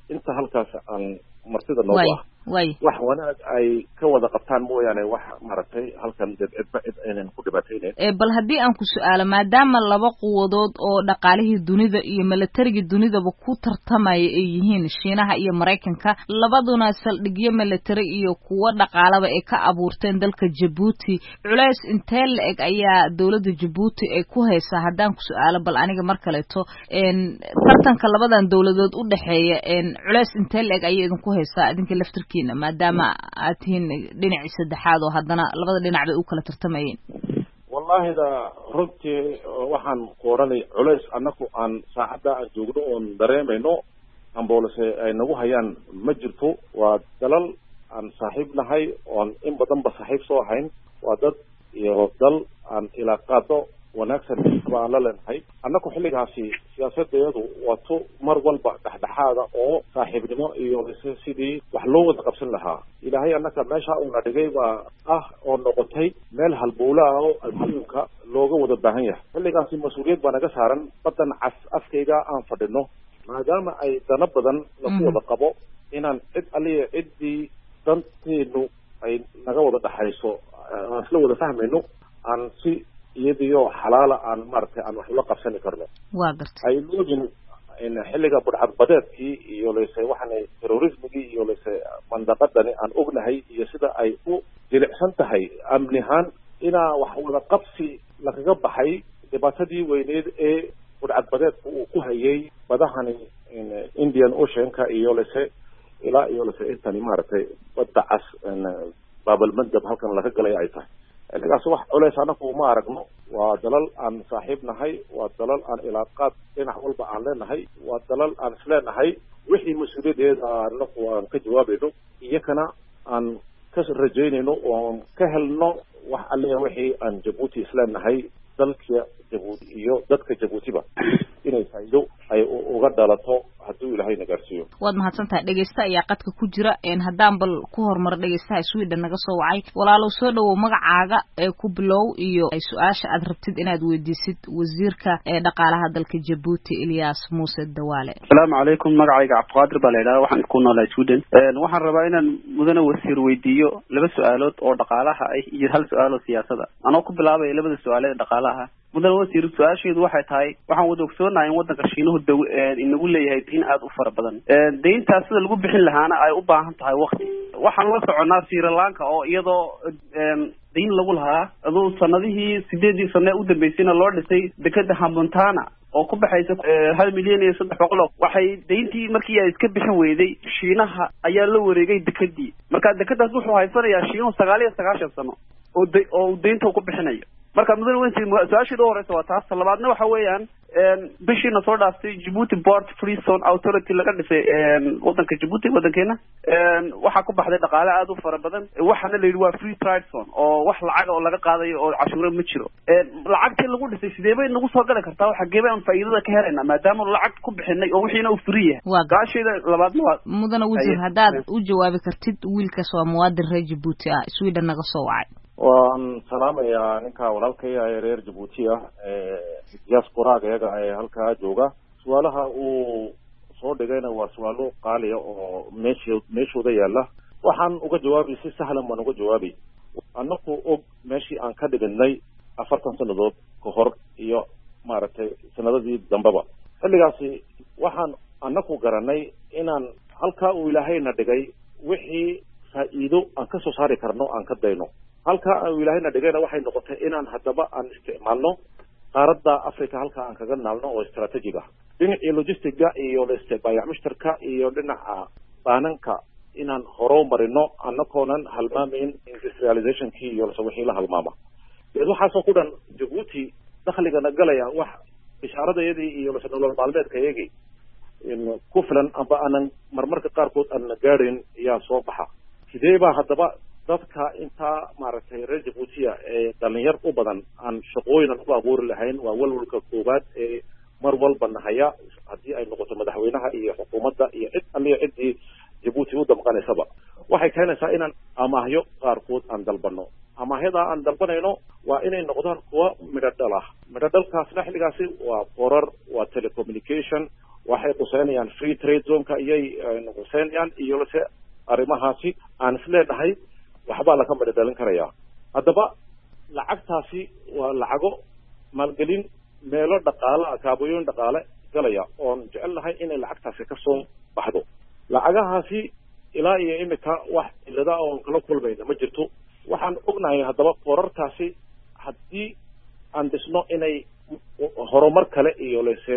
inta halkaas aan martida noogu ah wax wanaag ay ka wada qabtaan mooyaane wax maaragtay halkan dad cidba cid aynan ku dhibaataynayn bal haddii aan ku su-aalo maadaama laba quwadood oo dhaqaalihii dunida iyo militarigii dunidaba ku tartamaya ay yihiin Shiinaha iyo Mareykanka labaduna saldhigyo military iyo kuwa dhaqaalaba ay ka abuurteen dalka Djibouti culays intee la-eg ayaa dowladda Djibouti ay ku haysaa haddaan ku su-aalo bal aniga mar kaleeto tartanka labadan dowladood u dhexeeya culays intee la-eg ayay idinku haysaa idinka laftirkiisa maadaama aad tihiin dhinacii saddexaad oo haddana labada dhinac bay u kala tartamayeen wallahi da runtii waxaan qoranay culays annagu aan saacadda aan joogno oon dareemayno amboolase ay nagu hayaan ma jirto waa dalal aan saaxiib nahay oon in badanba saaxiib soo ahayn waa dad iyo dal aan ilaa qaado wanaagsan baan la leenahay annagu xilligaasi siyaasadeedu waa to mar walba dhexdhexaada oo saaxiibnimo iyo sidii wax loo wada qabsan lahaa ilaahay annaka meesha uuna dhigay baa ah oo noqotay meel halbowla ah oo adduunka looga wada baahan yahay xilligaasi mas-uuliyad baa naga saaran badan cas afkayga aan fadhino maadaama ay dana badan lagu wada qabo inaan cid aliya ciddii danteenu ay naga wada dhaxayso aan isla wada fahmayno aan si iyadiyo xalaala aan maaragtay aan wax la qabsani karno waa gartay ay loogin in xilliga budhcadbadeedkii iyo leysay waxaanay terrorismigii iyo leysay mandaqadani aan ognahay iyo sida ay u jilicsan tahay amnihaan inaa wax wada qabsi lagaga baxay dhibaatadii weyneed ee budhcadbadeedku uu ku hayay badahani Indian Oceanka iyo leysay ilaa iyo leysay intani maaragtay badda cas baabalmandab halkan laga galay ay tahay xilligaas wax culays anagu ma aragno waa dalal aan saaxiib nahay waa dalal aan ilaaqaad dhinac walba aan leenahay waa dalal aan isleenahay wixii mas-uuliyadeeda anagu aan ka jawaabayno iyakana aan ka rajaynayno oon ka helno wax alliya wixii aan Djibouti isleenahay dalka Djibouti iyo dadka Djiboutiba inay faa'iido ay uga dhalato hadduu ilaahay nagaarsiiyo waad mahadsantahay dhegeysta ayaa qadka ku jira een haddaan bal ku horumar dhegeystaha Sweden naga soo wacay walaalow soo dhawow magacaaga ee ku bilow iyo ay su-aasha aad rabtid inaad weydiisid wasiirka ee dhaqaalaha dalka Djibouti Ilyas Muuse Dawaale Assalaamu calaykum magacayga Cabdiqaadir baa la yiraahdaa waxaan ku noolahay Sweden een waxaan rabaa inaan mudane wasiir weydiiyo laba su'aalood oo dhaqaalaha ah iyo hal su'aal oo siyaasadda anoo ku bilaabay labada su'aalood ee dhaqaalaha mudane wasiir su-aasheedu waxay tahay waxaan wada ogsoonahay in waddanka Shiinuhu inagu leeyahay diin aad u fara badan deyntaas sida lagu bixin lahaana ay u baahan tahay waqti waxaan la soconaa Sri Lanka oo iyadoo diin lagu lahaa adoo sanadihii sideedii sano u dambeysayna loo dhisay dekada Hamontana oo ku baxaysa hal milyan iyo saddex boqol waxay deyntii markii ay iska bixin weyday Shiinaha ayaa la wareegay dekadii marka dekadaas wuxuu haysanayaa Shiinuhu sagaal iyo sagaashan sano oo oo deynta ku bixinayo marka mudane weyn su-aashii ugu horeysa waa taas labaadna waxa weeyaan bishiina soo dhaaftay Djibouti Port Free Zone Authority laga dhisay waddanka Djibouti waddankeena waxaa ku baxday dhaqaale aad u fara badan waxaana la yidhi waa free trade zone oo wax lacag oo laga qaadayo oo cashuuro ma jiro lacagtii lagu dhisay sidee bay nagu soo gali kartaa waxa geebay aan faa'iidada ka helaynaa maadaama lacag ku bixinay oo wixiina uu free yahay gaasheeda labaadna waa mudane wasiir haddaad u jawaabi kartid wiilkaas waa muwaadin reer Djibouti ah Sweden naga soo wacay waan salaamayaa ninka walaalkay ee reer Djibouti ah ee diaspora-ga iyaga ee halkaa jooga su'aalaha uu soo dhigayna waa su'aalo qaali ah oo meesha meeshooda yaala waxaan uga jawaabay si sahlan baan uga jawaabay annagu og meeshii aan ka dhignay afartan sannadood ka hor iyo maaragtay sanadadii dambaba xilligaasi waxaan annagu garanay inaan halkaa uu ilaahayna dhigay wixii faa'iido aan ka soo saari karno aan ka dayno halkaa uu ilaahayna dhigayna waxay noqotay inaan haddaba aan isticmaalno qaaradda Afrika halkaa aan kaga naalno oo istaraatiijig ah dhinacii logistiga iyo baayac mushtarka iyo dhinaca baananka inaan horumarino annagoonan halmaamayn industrializationkii iyo wixii la halmaama waxaasoo ku dhan Djibouti dakhligana galaya wax bishaaradayadii iyo nolol maalmeedkayagii ku filan amba aanan marmarka qaarkood aan gaadhin ayaa soo baxa sidee baa haddaba dadka intaa maaragtay reer Djibouti ee dhalinyar u badan aan shaqooyin ku abuuri lahayn waa walwalka koobaad ee mar walba nahaya haddii ay noqoto madaxweynaha iyo xukuumadda iyo cid aliya ciddii Djibouti u damqanaysaba waxay keenaysaa inaan amaahyo qaarkood aan dalbano amaahyadaa aan dalbanayno waa inay noqdaan kuwa midho dhal ah midho dhalkaasna xilligaasi waa qorar waa telecommunication waxay quseynayaan free trade zoneka iyay quseynayaan iyo lase arrimahaasi aan isleedahay waxbaa laga madadalin karayaa. haddaba lacagtaasi waa lacago maalgelin meelo dhaqaala kaabooyin dhaqaale galaya oon jecel lahay inay lacagtaasi kasoo baxdo. lacagahaasi ilaa iyo imika wax cilada oon kala kulmayna ma jirto. waxaan ognahay haddaba korarkaasi haddii aan dhisno inay horumar kale iyo lese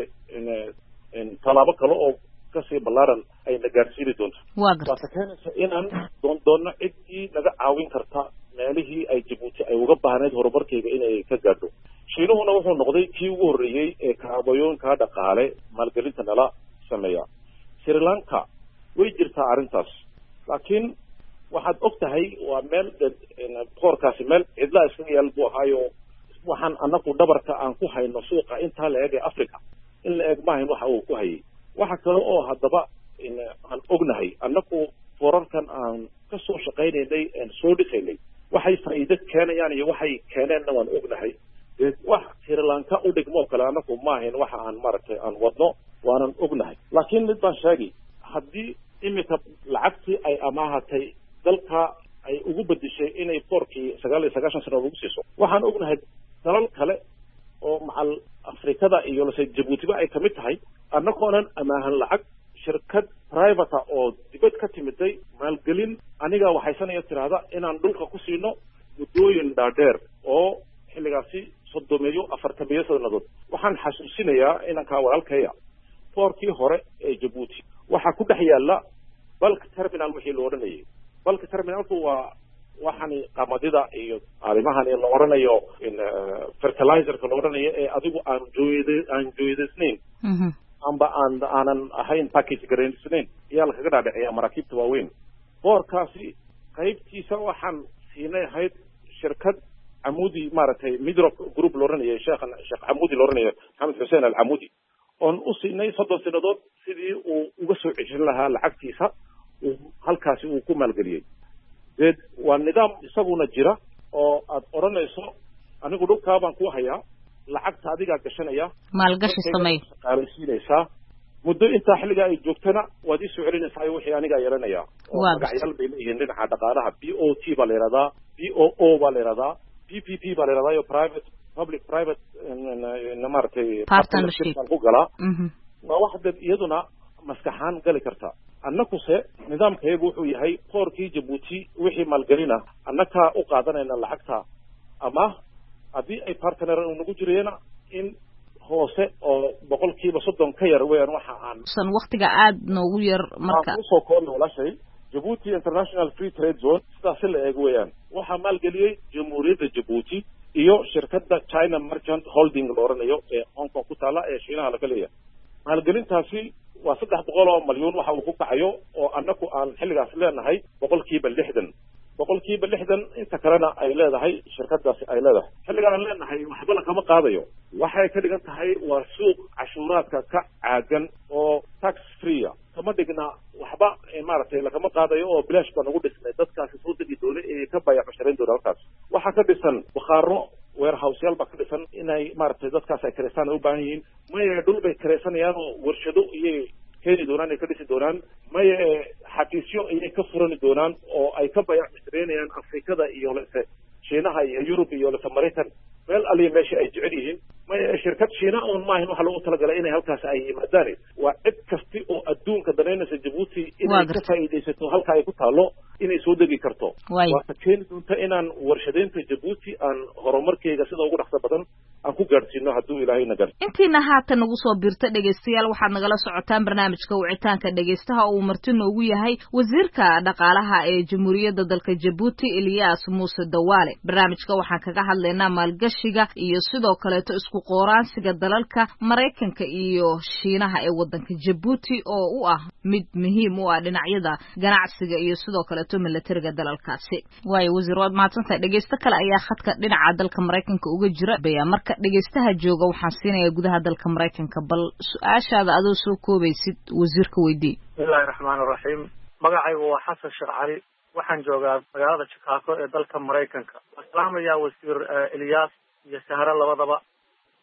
tallaabo kale oo kasii ballaaran ay na gaarsiini doonto. waata keenaysa inaan doon doonno ciddii naga caawin karta meelihii ay Djibouti ay uga baahnayd horumarkeyga inay ka gaadho. shiinuhuna wuxuu noqday kii ugu horreeyey ee kaabayooyinka dhaqaale maalgelinta nala sameeya. Sri Lanka way jirtaa arrintaas, laakiin waxaad og tahay waa meel boqorkaasi meel cidla iskaga yaal buu ahaayo waxaan anagu dhabarka aan ku hayno suuqa intaa la eeg ee Africa in la eeg maahayn waxa uu ku hayay. waxa kale oo haddaba aan ognahay anagu forarkan aan ka soo shaqaynaynay aan soo dhisaynay waxay faa'iido keenayaan iyo waxay keeneenna waan ognahay. wax Sri Lanka u dhigmo kale anagu maahayn waxa aan maaragtay aan wadno waanan ognahay. laakiin mid baan sheegay haddii imika lacagtii ay amaahatay dalka ay ugu bedeshay inay boorkii sagaal iyo sagaashan sano lagu siiso waxaan ognahay dalal kale oo macal Afrikada iyo lase Djibouti ay kamid tahay annagoonan amaahan lacag shirkad private oo dibad ka timiday maalgelin aniga waxaysanaya tiraahda inaan dhulka ku siino muddooyin dhaadheer oo xilligaasi soddomeeyo afartameeyo sanadood. waxaan xasuusinayaa inankaa walaalkaya boorkii hore ee Djibouti waxaa ku dhex yaala bulk terminal wixii loo odhanayay. bulk terminalku waa waxaan qamadida iyo arrimahan la oranayo in fertilizerka la oranayo ee adigu aan jooyday aan jooydaysnayn amba aan aanan ahayn package garaysnayn ayaa la kaga dhaadhiciyaa maraakiibta waaweyn. boorkaasi qaybtiisa waxaan siinay ahayd shirkad Amudi maaragtay Midrock Group la oranayo sheekh sheekh Amudi la oranayo Maxamed Xuseen Al-Amudi oon u siinay soddon sanadood sidii uu uga soo ceshan lahaa lacagtiisa halkaasi uu ku maalgeliyey. dee waa nidaam isaguna jira oo aad oranayso anigu dhulkaa baan ku hayaa lacagta adigaa gashanaya maalgashi samay qaalaysiinaysaa muddo intaa xilliga ay joogtana waad ii soo celinaysaa wixii anigaa yeelanayaa. oo magacyaal bay leeyihiin dhinaca dhaqaalaha B O T baa la yidhahdaa B O O baa la yidhahdaa P P P baa la yidhahdaa iyo private public private maaragtay partnership ku galaa. waa wax dad iyaduna maskaxaan gali karta. annakuse nidaamkaygu wuxuu yahay boorkii Djibouti wixii maalgelina annakaa u qaadanayna lacagta ama haddii ay partner nagu jirayna in hoose oo boqolkiiba soddon ka yar weeyaan waxa aan san waqtiga aad noogu yar marka soo koobno walaashay. Djibouti International Free Trade Zone sidaas la eeg weeyaan waxaa maalgeliyey Jamhuuriyadda Djibouti iyo shirkadda China Merchant Holding la oranayo ee Hong Kong ku taala ee Shiinaha laga leeyahay. maalgelintaasi waa saddex boqol oo malyan waxa uu ku kacayo oo annagu aan xilligaas leenahay boqolkiiba lixdan boqolkiiba lixdan inta kalena ay leedahay shirkadaasi ay leedahay. xilligaan aan leenahay waxba lagama qaadayo waxay ka dhigan tahay waa suuq cashuuraadka ka caagan oo tax free kama dhigna waxba maaragtay lagama qaadayo oo bilaash baan ugu dhisnay dadkaasi soo degi doona ee ka baayac basharayn doona halkaas. waxaa ka dhisan bakhaaro warehouse yaal baa ka dhisan inay maaragtay dadkaas ay kareystaan ay u baahan yihiin. maya dhul bay kareysanayaan oo warshado iyay keeni doonaan ay ka dhisi doonaan. maya xafiisyo ayay ka furani doonaan oo ay ka baayac basharaynayaan Afrikada iyo lese Shiinaha iyo Yurub iyo lese Mareykan meel aliya meesha ay jecel yihiin. maya shirkad Shiina oon maahin waxa loogu talagalay inay halkaas ay yimaadaan. waa cid kasti oo adduunka danaynaysa Djibouti inay ka faa'iidaysato halka ay ku taalo inay soo degi karto. waa ka keeni doonta inaan warshadaynta Djibouti aan horumarkeyga sida ugu dhaqso badan aan ku gaarsiino hadduu ilaahay na gaarsiiyo. intiina haatan nagu soo birta dhegeystayaal waxaad nagala socotaan barnaamijka wicitaanka dhegeystaha oo marti noogu yahay wasiirka dhaqaalaha ee Jamhuuriyadda dalka Djibouti Ilyas Muuse Dawaale. barnaamijka waxaan kaga hadlaynaa maalgashiga iyo sidoo kale isku qooraansiga dalalka Mareykanka iyo Shiinaha ee wadanka Djibouti oo u ah mid muhiim u ah dhinacyada ganacsiga iyo sidoo kale militariga dalalkaasi. waayo wasiir waad mahadsantahay. dhegeysta kale ayaa khadka dhinaca dalka Mareykanka uga jira baya marka dhegeystaha jooga waxaan siinayaa gudaha dalka Mareykanka bal su'aashaada adoo soo koobaysid wasiirka weydii. bismillaahi raxmaani raxiim. magacaygu waa xasan sheekh cali waxaan joogaa magaalada Chicago ee dalka Mareykanka. salaamayaa wasiir Ilyas iyo Sahara labadaba.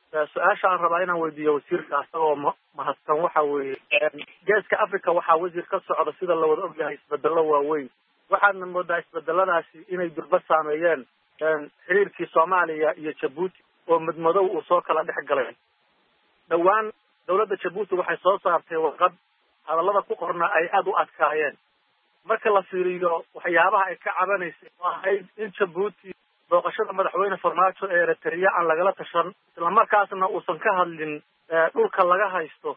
su-aasha aan rabaa inaan weydiiyo wasiirka asagoo ma mahadsan waxa weeye geeska africa waxaa wasiir ka socda sida la wada ogyahay isbedelo waaweyn waxaadna moodaa isbedeladaasi inay durba saameeyeen xiriirkii soomaaliya iyo jabuuti oo madmadow uu soo kala dhex galay dhowaan dawladda jabuuti waxay soo saartay warqad hadallada ku qorna ay aada u adkaayeen marka la fiiriyo waxyaabaha ay ka cabanaysay oo ahayd in jabuuti booqashada madaxweyne farmaajo ee eritrea aan lagala tashan islamarkaasna uusan ka hadlin dhulka laga haysto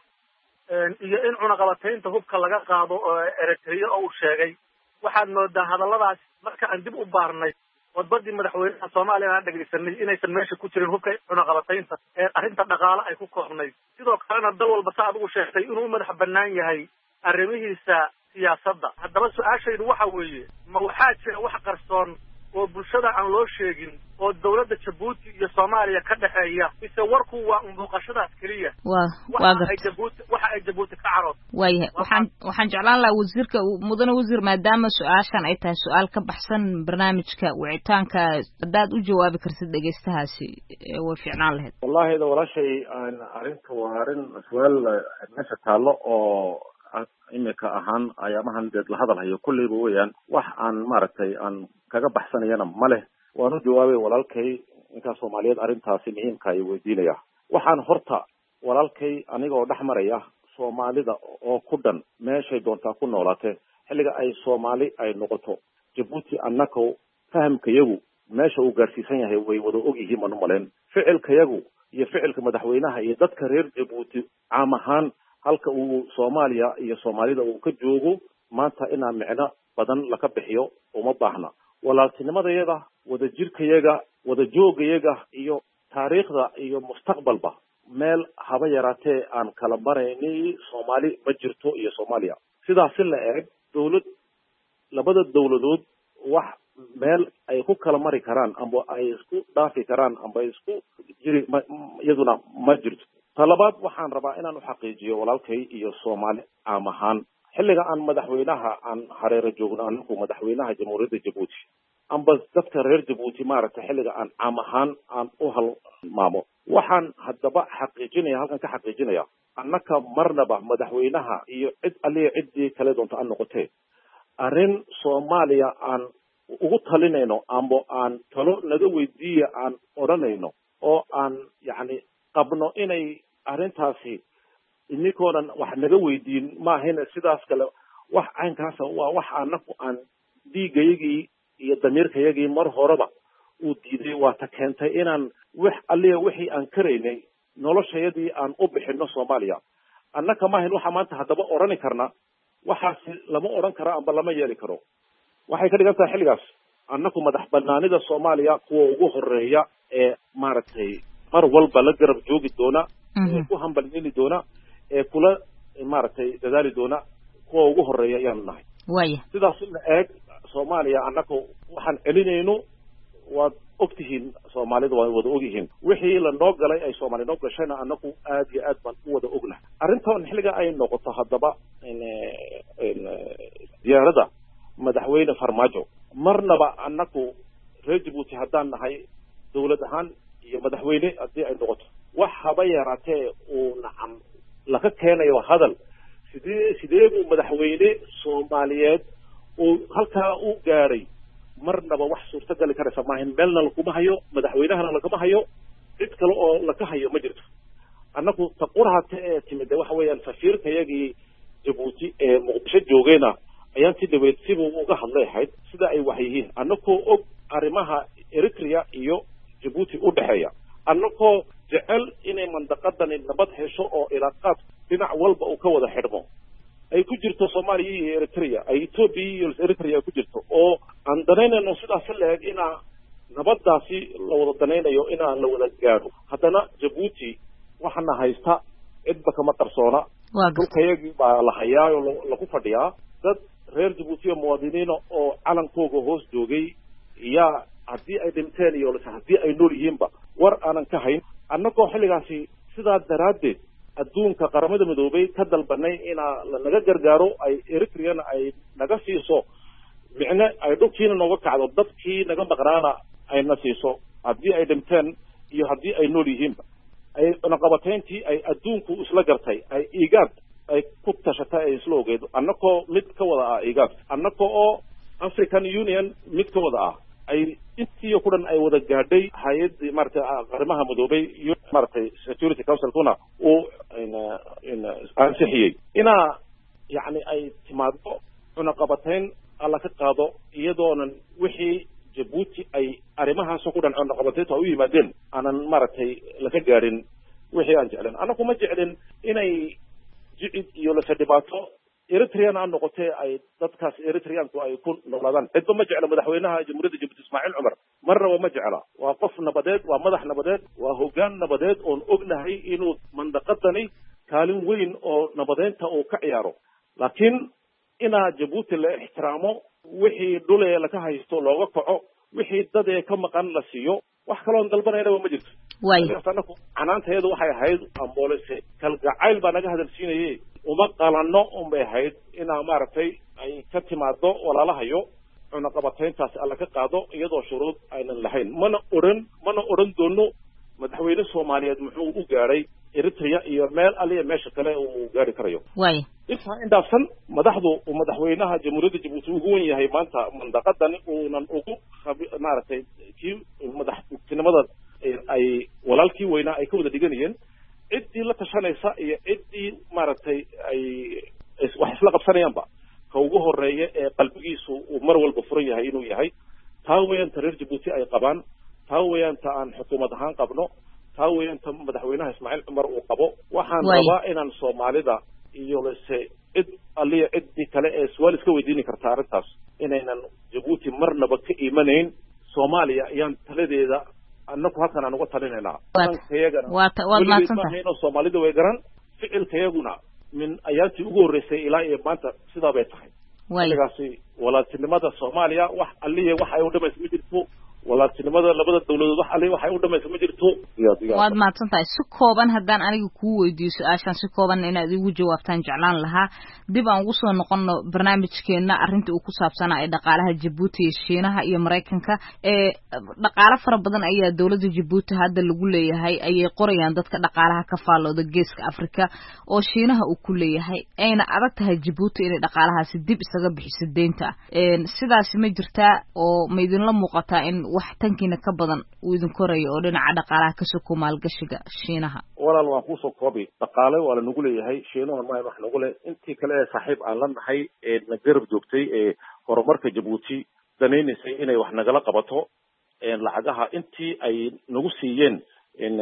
iyo in cunaqabataynta hubka laga qaado oo eritrea oo uu sheegay waxaad moodaa hadalladaas marka aan dib u baarnay wadbadii madaxweynaha soomaaliya aan dhegaysanay inaysan meesha ku jirin hubka cunaqabataynta ee arrinta dhaqaale ay ku koobnayd sidoo kalena dal walba sa adigu sheegtay inuu madax bannaan yahay arrimihiisa siyaasadda haddaba su-aashaydu waxa weeye ma waxaa jira wax qarsoon oo bulshada aan loo sheegin oo dawladda jabuuti iyo soomaaliya ka dhexeeya mise warku waa unbuuqashadaas keliya waa waa garta jabuuti waxa ay jabuuti ka carood waayahay waxaan waxaan jeclaan lahaa wasiirka mudane wasiir maadaama su-aashan ay tahay su-aal ka baxsan barnaamijka wicitaanka haddaad u jawaabi kartid dhegeystahaasi way fiicnaan lahayd wallahi da walaashay arrinta waa arrin su-aal meesha taallo oo imika ahaan ayaamahan deed la hadalhayo kulleyba weeyaan wax aan maaragtay aan kaga baxsanayana ma leh waan u jawaabay walaalkay ninkaa soomaaliyeed arrintaasi muhiimka ay weydiinaya waxaan horta walaalkay anigoo dhex maraya soomaalida oo ku dhan meeshay doontaa ku noolaatee xilliga ay soomaali ay noqoto jabuuti annaka fahamkayagu meesha uu gaarsiisan yahay way wada og yihiin baan u malayn ficilkayagu iyo ficilka madaxweynaha iyo dadka reer jabuuti caam ahaan halka uu soomaaliya iyo soomaalida uu ka joogo maanta inaa micno badan laka bixiyo uma baahna walaaltinimadayada wada jirkayaga wada joogayaga iyo taariikhda iyo mustaqbalba meel haba yaraatee aan kala marayni soomaali ma jirto iyo soomaaliya sidaasi la eeg dawlad labada dawladood wax meel ay ku kala mari karaan amba ay isku dhaafi karaan amba isku jiri iyaduna ma jirto talabaad waxaan rabaa inaan u xaqiijiyo walaalkay iyo soomaali caam ahaan xilliga aan madaxweynaha aan hareero joogno anagu madaxweynaha jamhuuriyadda jabuuti amba dadka reer jabuuti maaragtay xilliga aan caam ahaan aan u halmaamo waxaan haddaba xaqiijinaya halkan ka xaqiijinaya annaka marnaba madaxweynaha iyo cid aliya ciddii kale doonto aan noqotee arrin soomaaliya aan ugu talinayno amba aan talo naga weydiiya aan odhanayno oo aan yacni qabno inay arrintaasi inikoonan wax naga weydiin maahayna sidaas kale wax caynkaasa waa wax anaku aan dhiigayagii iyo damiirkayagii mar horeba uu diiday waa ta keentay inaan wax aliya wixii aan karaynay noloshayadii aan u bixino soomaaliya annaka maahayn waxaa maanta haddaba odhani karna waxaasi lama odhan karo amba lama yeeli karo waxay ka dhigan tahay xilligaas annaku madax banaanida soomaaliya kuwa ugu horeeya ee maaragtay mar walba la garab joogi doona ee ku hambalyeeli doona ee kula maaragtay dadaali doona kuwa ugu horeeya ayaanu nahay waya sidaas la eeg soomaaliya annaku waxaan celinayno waad ogtihiin soomaalida waa wada ogyihiin wixii la noo galay ay soomaali noo gashayna annaku aad iyo aad baan u wada ognahay arrintan xilliga ay noqoto haddaba diyaaradda madaxweyne farmaajo marnaba annaku reer jabuuti haddaan nahay dawlad ahaan iyo madaxweyne haddii ay noqoto wax haba yaraatee uu nacam laga keenayo hadal sidee sidee buu madaxweyne soomaaliyeed uu halkaa u gaadhay marnaba wax suurtagali karaysa maahin meelna laguma hayo madaxweynahana lagama hayo cid kale oo laga hayo ma jirto annaku taqurhata ee timid waxa weeyaan safiirkayagii jabuuti ee muqdisho joogayna ayaan si dhaweyd sibuu uga hadlay ahayd sida ay wax yihiin annakoo og arrimaha eritrea iyo jabuuti u dhexeeya annakoo jecel inay mandaqadani nabad hesho oo ilaaqaad dhinac walba uu ka wada xidhmo ay ku jirto soomaaliya iyo eritrea ay etoobiya iyo eritrea ay ku jirto oo aan danaynayno sidaas la eeg inaa nabadaasi la wada danaynayo inaan la wada gaadho haddana jabuuti waxaana haysta cidba kama qarsoona dhulkayagii baa la hayaa oo lagu fadhiyaa dad reer jabuuti oo muwaadiniina oo calankooga hoos joogay yaa haddii ay dhinteen iyo haddii ay nool yihiinba war aanan ka hayn annagoo xilligaasi sidaa daraaddeed adduunka qaramada midoobay ka dalbanay inaa lanaga gargaaro ay eritreana ay naga siiso micne ay dhulkiina nooga kacdo dadkii naga maqnaana ayna siiso haddii ay dhinteen iyo haddii ay nool yihiinba ay cunaqabatayntii ay adduunku isla gartay ay igaad ay ku tashatay ay isla ogeed annakoo mid ka wada ah igaad annakoo oo African Union mid ka wada ah ay intii ku dhan ay wada gaadhay hay'adii maartay arrimaha madoobay iyo maartay Security Council kuna oo ina ina ansixiyay ina yani ay timaado cunaqabatayn alla ka qaado iyadoonan wixii Djibouti ay arrimahaas ku dhan cunaqabataynta u yimaadeen aanan maartay la ka gaarin wixii aan jeclan anagu ma jeclin inay jicid iyo la dhibaato Eritrean aan noqotay ay dadkaas Eritreanku ay ku noolaadaan cidba ma jecla madaxweynaha jamhuuriyadda Djibouti Ismaaciil Cumar marna ma jecla waa qof nabadeed waa madax nabadeed waa hoggaan nabadeed oo ognahay inuu mandaqadani kaalin weyn oo nabadeynta uu ka ciyaaro laakiin ina Djibouti la ixtiraamo wixii dhule la ka haysto looga kaco wixii dad ee ka maqan la siiyo wax kale oo dalbanayna ma jirto way anaanteedu waxay ahayd amboolise kalgacayl baa naga hadalsiinayay uma qalanno um bay ahayd ina maartay ay ka timaado walaalahayo cunaqabatayntaas alla ka qaado iyadoo shuruud aynan lahayn mana oran mana oran doono madaxweyne Soomaaliyeed muxuu u gaaray Eritrea iyo meel aliya meesha kale uu gaari karayo way inta indhaafsan madaxdu uu madaxweynaha jamhuuriyadda Djibouti ugu wan yahay maanta mandaqadan uunan ugu maartay kii madaxtinimada ay walaalkii weynaa ay ka wada dhiganayeen ciddii la tashanaysa iyo ciddii maartay ay wax isla qabsanayaanba ka ugu horeeya ee qalbigiisu uu mar walba furan yahay inuu yahay taa weeyaan reer Djibouti ay qabaan taa weeyaan ta aan xukuumad ahaan qabno taa weeyaan ta madaxweynaha Ismaaciil Cumar uu qabo waxaan rabaa inaan Soomaalida iyo lase cid aliya ciddii kale ee su'aal iska weydiin karta arrintaas inaynan Djibouti marnaba ka iimanayn Soomaaliya ayaan taladeeda annagu halkan aan uga talinayna waata waad maadsantahay Soomaalida way garan ficilkayaguna min ayaantii ugu horeysay ilaa iyo maanta sidaa bay tahay walaagaasi walaaltinimada Soomaaliya wax aliya wax ay u dhamayso ma jirto walaaltinimada labada dawladood wax aliya wax ay u dhamayso ma jirto waad maadsantahay si kooban haddaan aniga kuu weydiiyo su'aashan si kooban inaad igu jawaabtaan jeclaan lahaa dib aan ugu soo noqono barnaamijkeena arrinta uu ku saabsanaa ee dhaqaalaha Djibouti iyo Shiinaha iyo Mareykanka ee dhaqaale fara badan ayaa dawladda Djibouti hadda lagu leeyahay ayay qorayaan dadka dhaqaalaha ka faalooda geeska Afrika oo Shiinaha uu ku leeyahay ayna adag tahay Djibouti inay dhaqaalahaasi dib isaga bixiso deynta ee sidaas ma jirtaa oo ma idin la muuqataa in wax tankiina ka badan uu idin korayo oo dhinaca dhaqaalaha ka soo maalgashiga Shiinaha walaal waan ku soo koobi dhaqaale waa la nagu leeyahay Shiinaha ma wax nagu leh intii kale ee saaxiib aan la nahay ee nagarab joogtay ee horumarka Djibouti daneynayay inay wax nagala qabato ee lacagaha intii ay nagu siiyeen in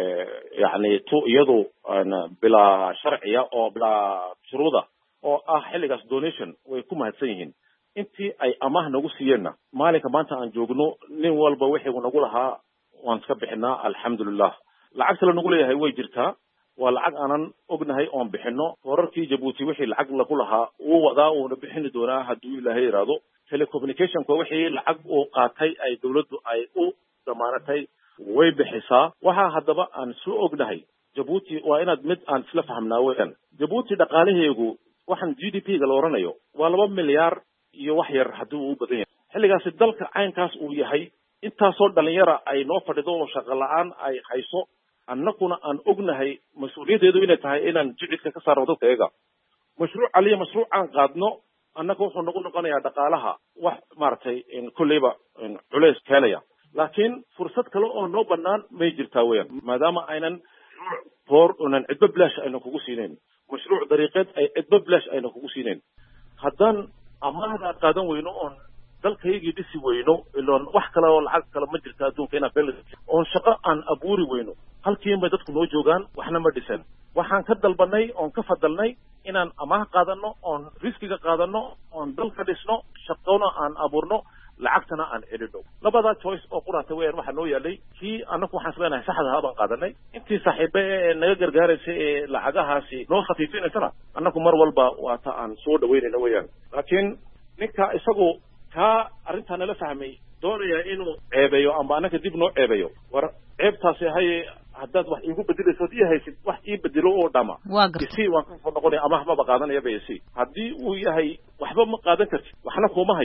yaani to iyadu bila sharciya oo bila shuruuda oo ah xilligaas donation way ku mahadsan yihiin intii ay amaah nagu siiyeenna maalinka maanta aan joogno nin walba wixii uu nagu lahaa waan iska bixinaa alxamdulillah lacagta la nagu leeyahay way jirtaa waa lacag aanan ognahay oon bixino wararkii Djibouti wixii lacag lagu lahaa uu wadaa uu bixin doonaa hadduu Ilaahay yiraahdo telecommunication ko wixii lacag uu qaatay ay dawladdu ay u damaanatay way bixisaa waxa haddaba aan soo ognahay Djibouti waa inaad mid aan isla fahamnaa weeyaan Djibouti dhaqaalaheegu waxaan G D P ga la oranayo waa laba milyaar iyo wax yar hadduu u badan yahay xilligaas dalka caynkaas uu yahay intaasoo dhalinyara ay noo fadhido oo shaqo la'aan ay hayso annaguna aan ognahay mas'uuliyadeedu inay tahay inaan jicidka ka saarno dadkayga mashruuc aliya mashruuc aan qaadno annaga wuxuu nagu noqonayaa dhaqaalaha wax maartay in kulleyba culays keenaya laakiin fursad kale oo noo bannaan may jirtaa weeyaan maadaama aynan boor unan cidba bilaash aynan kugu siinayn mashruuc dariiqeed ay cidba bilaash aynan kugu siinayn haddaan amaahda qaadan weyno oon dalkaygii dhisi weyno iloon wax kale oo lacag kale ma jirta adduunka inaan bel oon shaqo aan abuuri weyno halkiin bay dadku noo joogaan waxna ma dhisan waxaan ka dalbanay oon ka fadalnay inaan amaah qaadano oon riskiga qaadano oon dalka dhisno shaqona aan abuurno lacagtana aan celino labada choice oo quraata weeyaan waxa noo yaalay kii anagu waxaan isleeyahay saxda ah baan qaadanay intii saaxiibe ee naga gargaaraysa ee lacagahaasi noo khafiifinaysana anagu mar walba waa ta aan soo dhaweynayna weeyaan laakiin ninka isagu ka arrintan la fahmay doonaya inuu ceebeeyo ama anaka dib noo ceebeeyo war ceebtaasi hay haddaad wax iigu bedelayso ii haysid wax ii bedelo oo dhama isi waan ka soo noqonaya ama waxba qaadanaya baysi haddii uu yahay waxba ma qaadan kartid waxna kuma hayo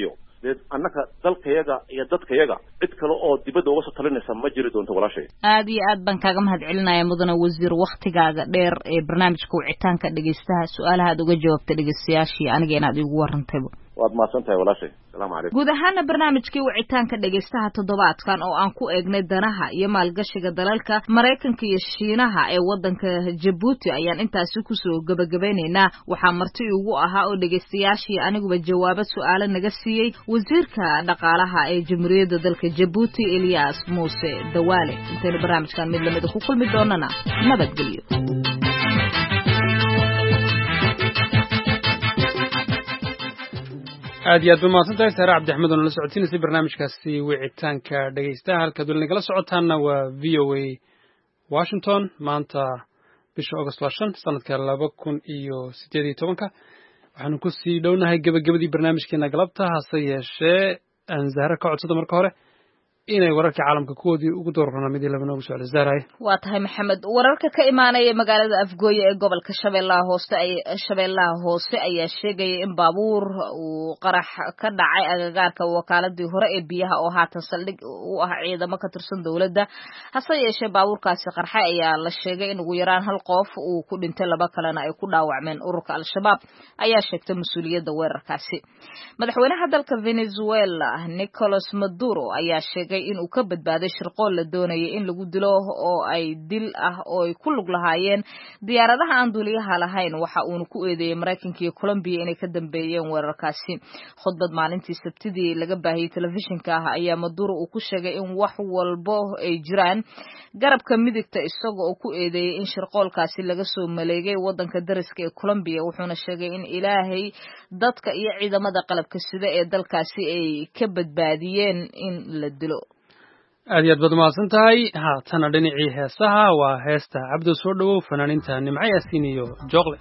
dee annaka dalkayaga iyo dadkayaga cid kale oo dibadda uga soo talinaysa ma jiri doonto walaashay aad iyo aad baan kaaga mahad celinaya mudane wasiir waktigaaga dheer ee barnaamijka wicitaanka dhegeystaha su-aalaha aad uga jawaabtay dhegeystayaashii aniga inaad igu warantayba waad mahadsan tahay walaashay salaamu calaykum guud ahaana barnaamijkii wicitaanka dhegeystaha toddobaadkan oo aan ku eegnay danaha iyo maalgashiga dalalka maraykanka iyo shiinaha ee wadanka jabuuti ayaan intaasi kusoo gabagabeynaynaa waxaa marti ugu ahaa oo dhegeystayaashii aniguba jawaabo su-aalo naga siiyey wasiirka dhaqaalaha ee jamhuuriyadda dalka jabuuti Elias Muuse Dawaale intaynu barnaamijkan mid lamida ku kulmi doonana nabadgelyo aad iyo aad bamaasantahay saare cabdi axmed oo nala socotiinaysay barnaamijkaasi wicitaanka dhegeystaha halkaad weli nagala socotaana waa v o a washington maanta bisha august waa shan sanadka laba kun iyo sideed iyo tobanka waxaanu kusii dhownahay gebagabadii barnaamijkeena galabta hase yeeshee aan zahra ka codsado marka hore inay wararka caalamka kuwoodii ugu doorrana midii laba noogu socdo zahray waa tahay maxamed wararka ka imaanaya magaalada afgooye ee gobolka shabeellaha hoose ay shabeellaha hoose ayaa sheegaya in baabuur uu qarax ka dhacay agagaarka wakaaladii hore ee biyaha oo haatan saldhig u ah ciidamo ka tirsan dowladda hase yeeshee baabuurkaasi qarxay ayaa la sheegay in ugu yaraan hal qof uu ku dhintay laba kalena ay ku dhaawacmeen ururka al-shabaab ayaa sheegtay mas-uuliyadda weerarkaasi madaxweynaha dalka Venezuela Nicolas Maduro ayaa sheegay inuu ka badbaaday shirqool la doonayay in lagu dilo oo ay dil ah oo ay ku lug lahaayeen diyaaradaha aan duuliyaha lahayn waxa uu ku eedeeyay Mareykanka iyo Colombia inay ka dambeeyeen weerarkaasi khudbad maalintii Sabtidii laga baahiyay telefishinka ah ayaa Maduro uu ku sheegay in wax walba ay jiraan garabka midigta isagoo uu ku eedeeyay in shirqoolkaasi laga soo maleegay wadanka dariska ee Colombia wuxuuna sheegay in Ilaahay dadka iyo ciidamada qalabka sida ee dalkaasi ay ka badbaadiyeen in la dilo aad iyo aad baad mahadsan tahay haatana dhinacii heesaha waa heesta cabdo soo dhawow fanaaninta nimco yaasiin iyo jooqle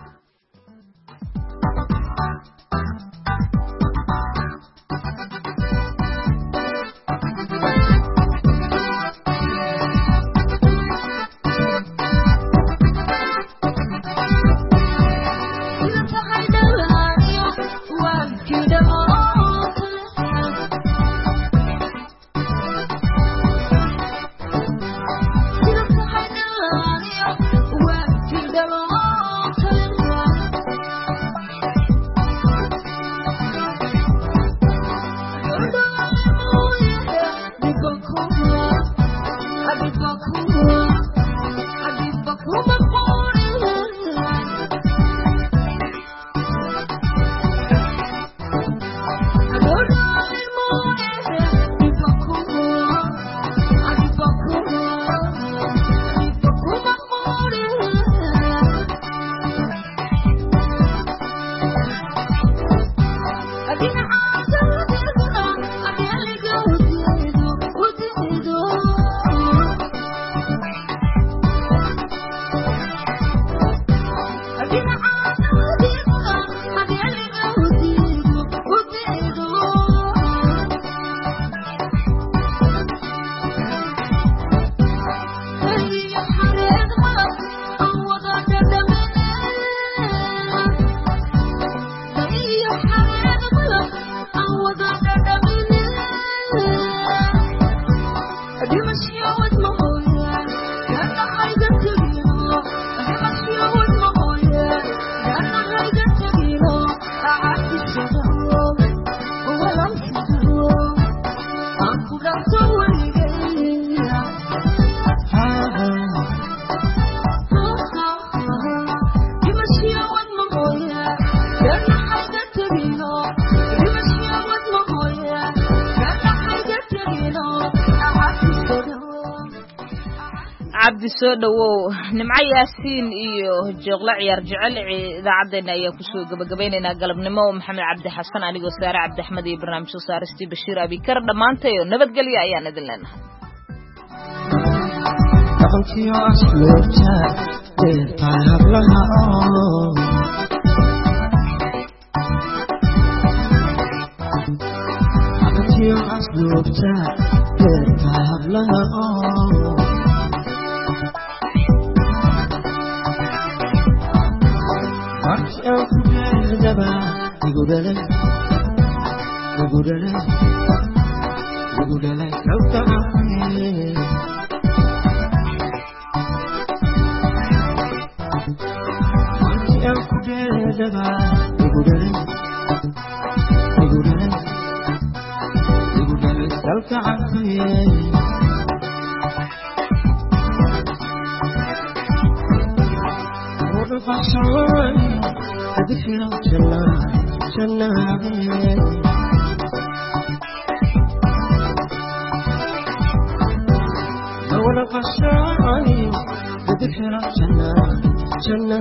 cabdi soo dhawow nimco yaasiin iyo jooqle ciyaar jecel idaacadeena ayaa kusoo gabagabaynaynaa galabnimo maxamed cabdi xasan anigoo saare cabdi axmed iyo barnaamijka saaristii bashiir abikar dhammaantayo nabadgelyo ayaan idin leenahay Gugudale, gugudale, kalkaale. Mati aku dedaba, gugudale, gugudale, gugudale, kalkaale. Odo fashion, adikilo chana, chana. Odo fashion, adikilo chana, chana.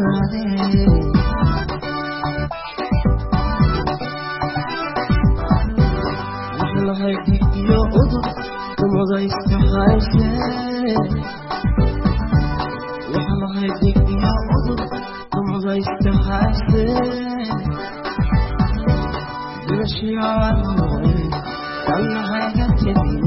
Wahla haydi yo odo, tumoda istahaise. Wahla haydi yo odo, tumoda istahaise. Bilashiyano, Allah haydi.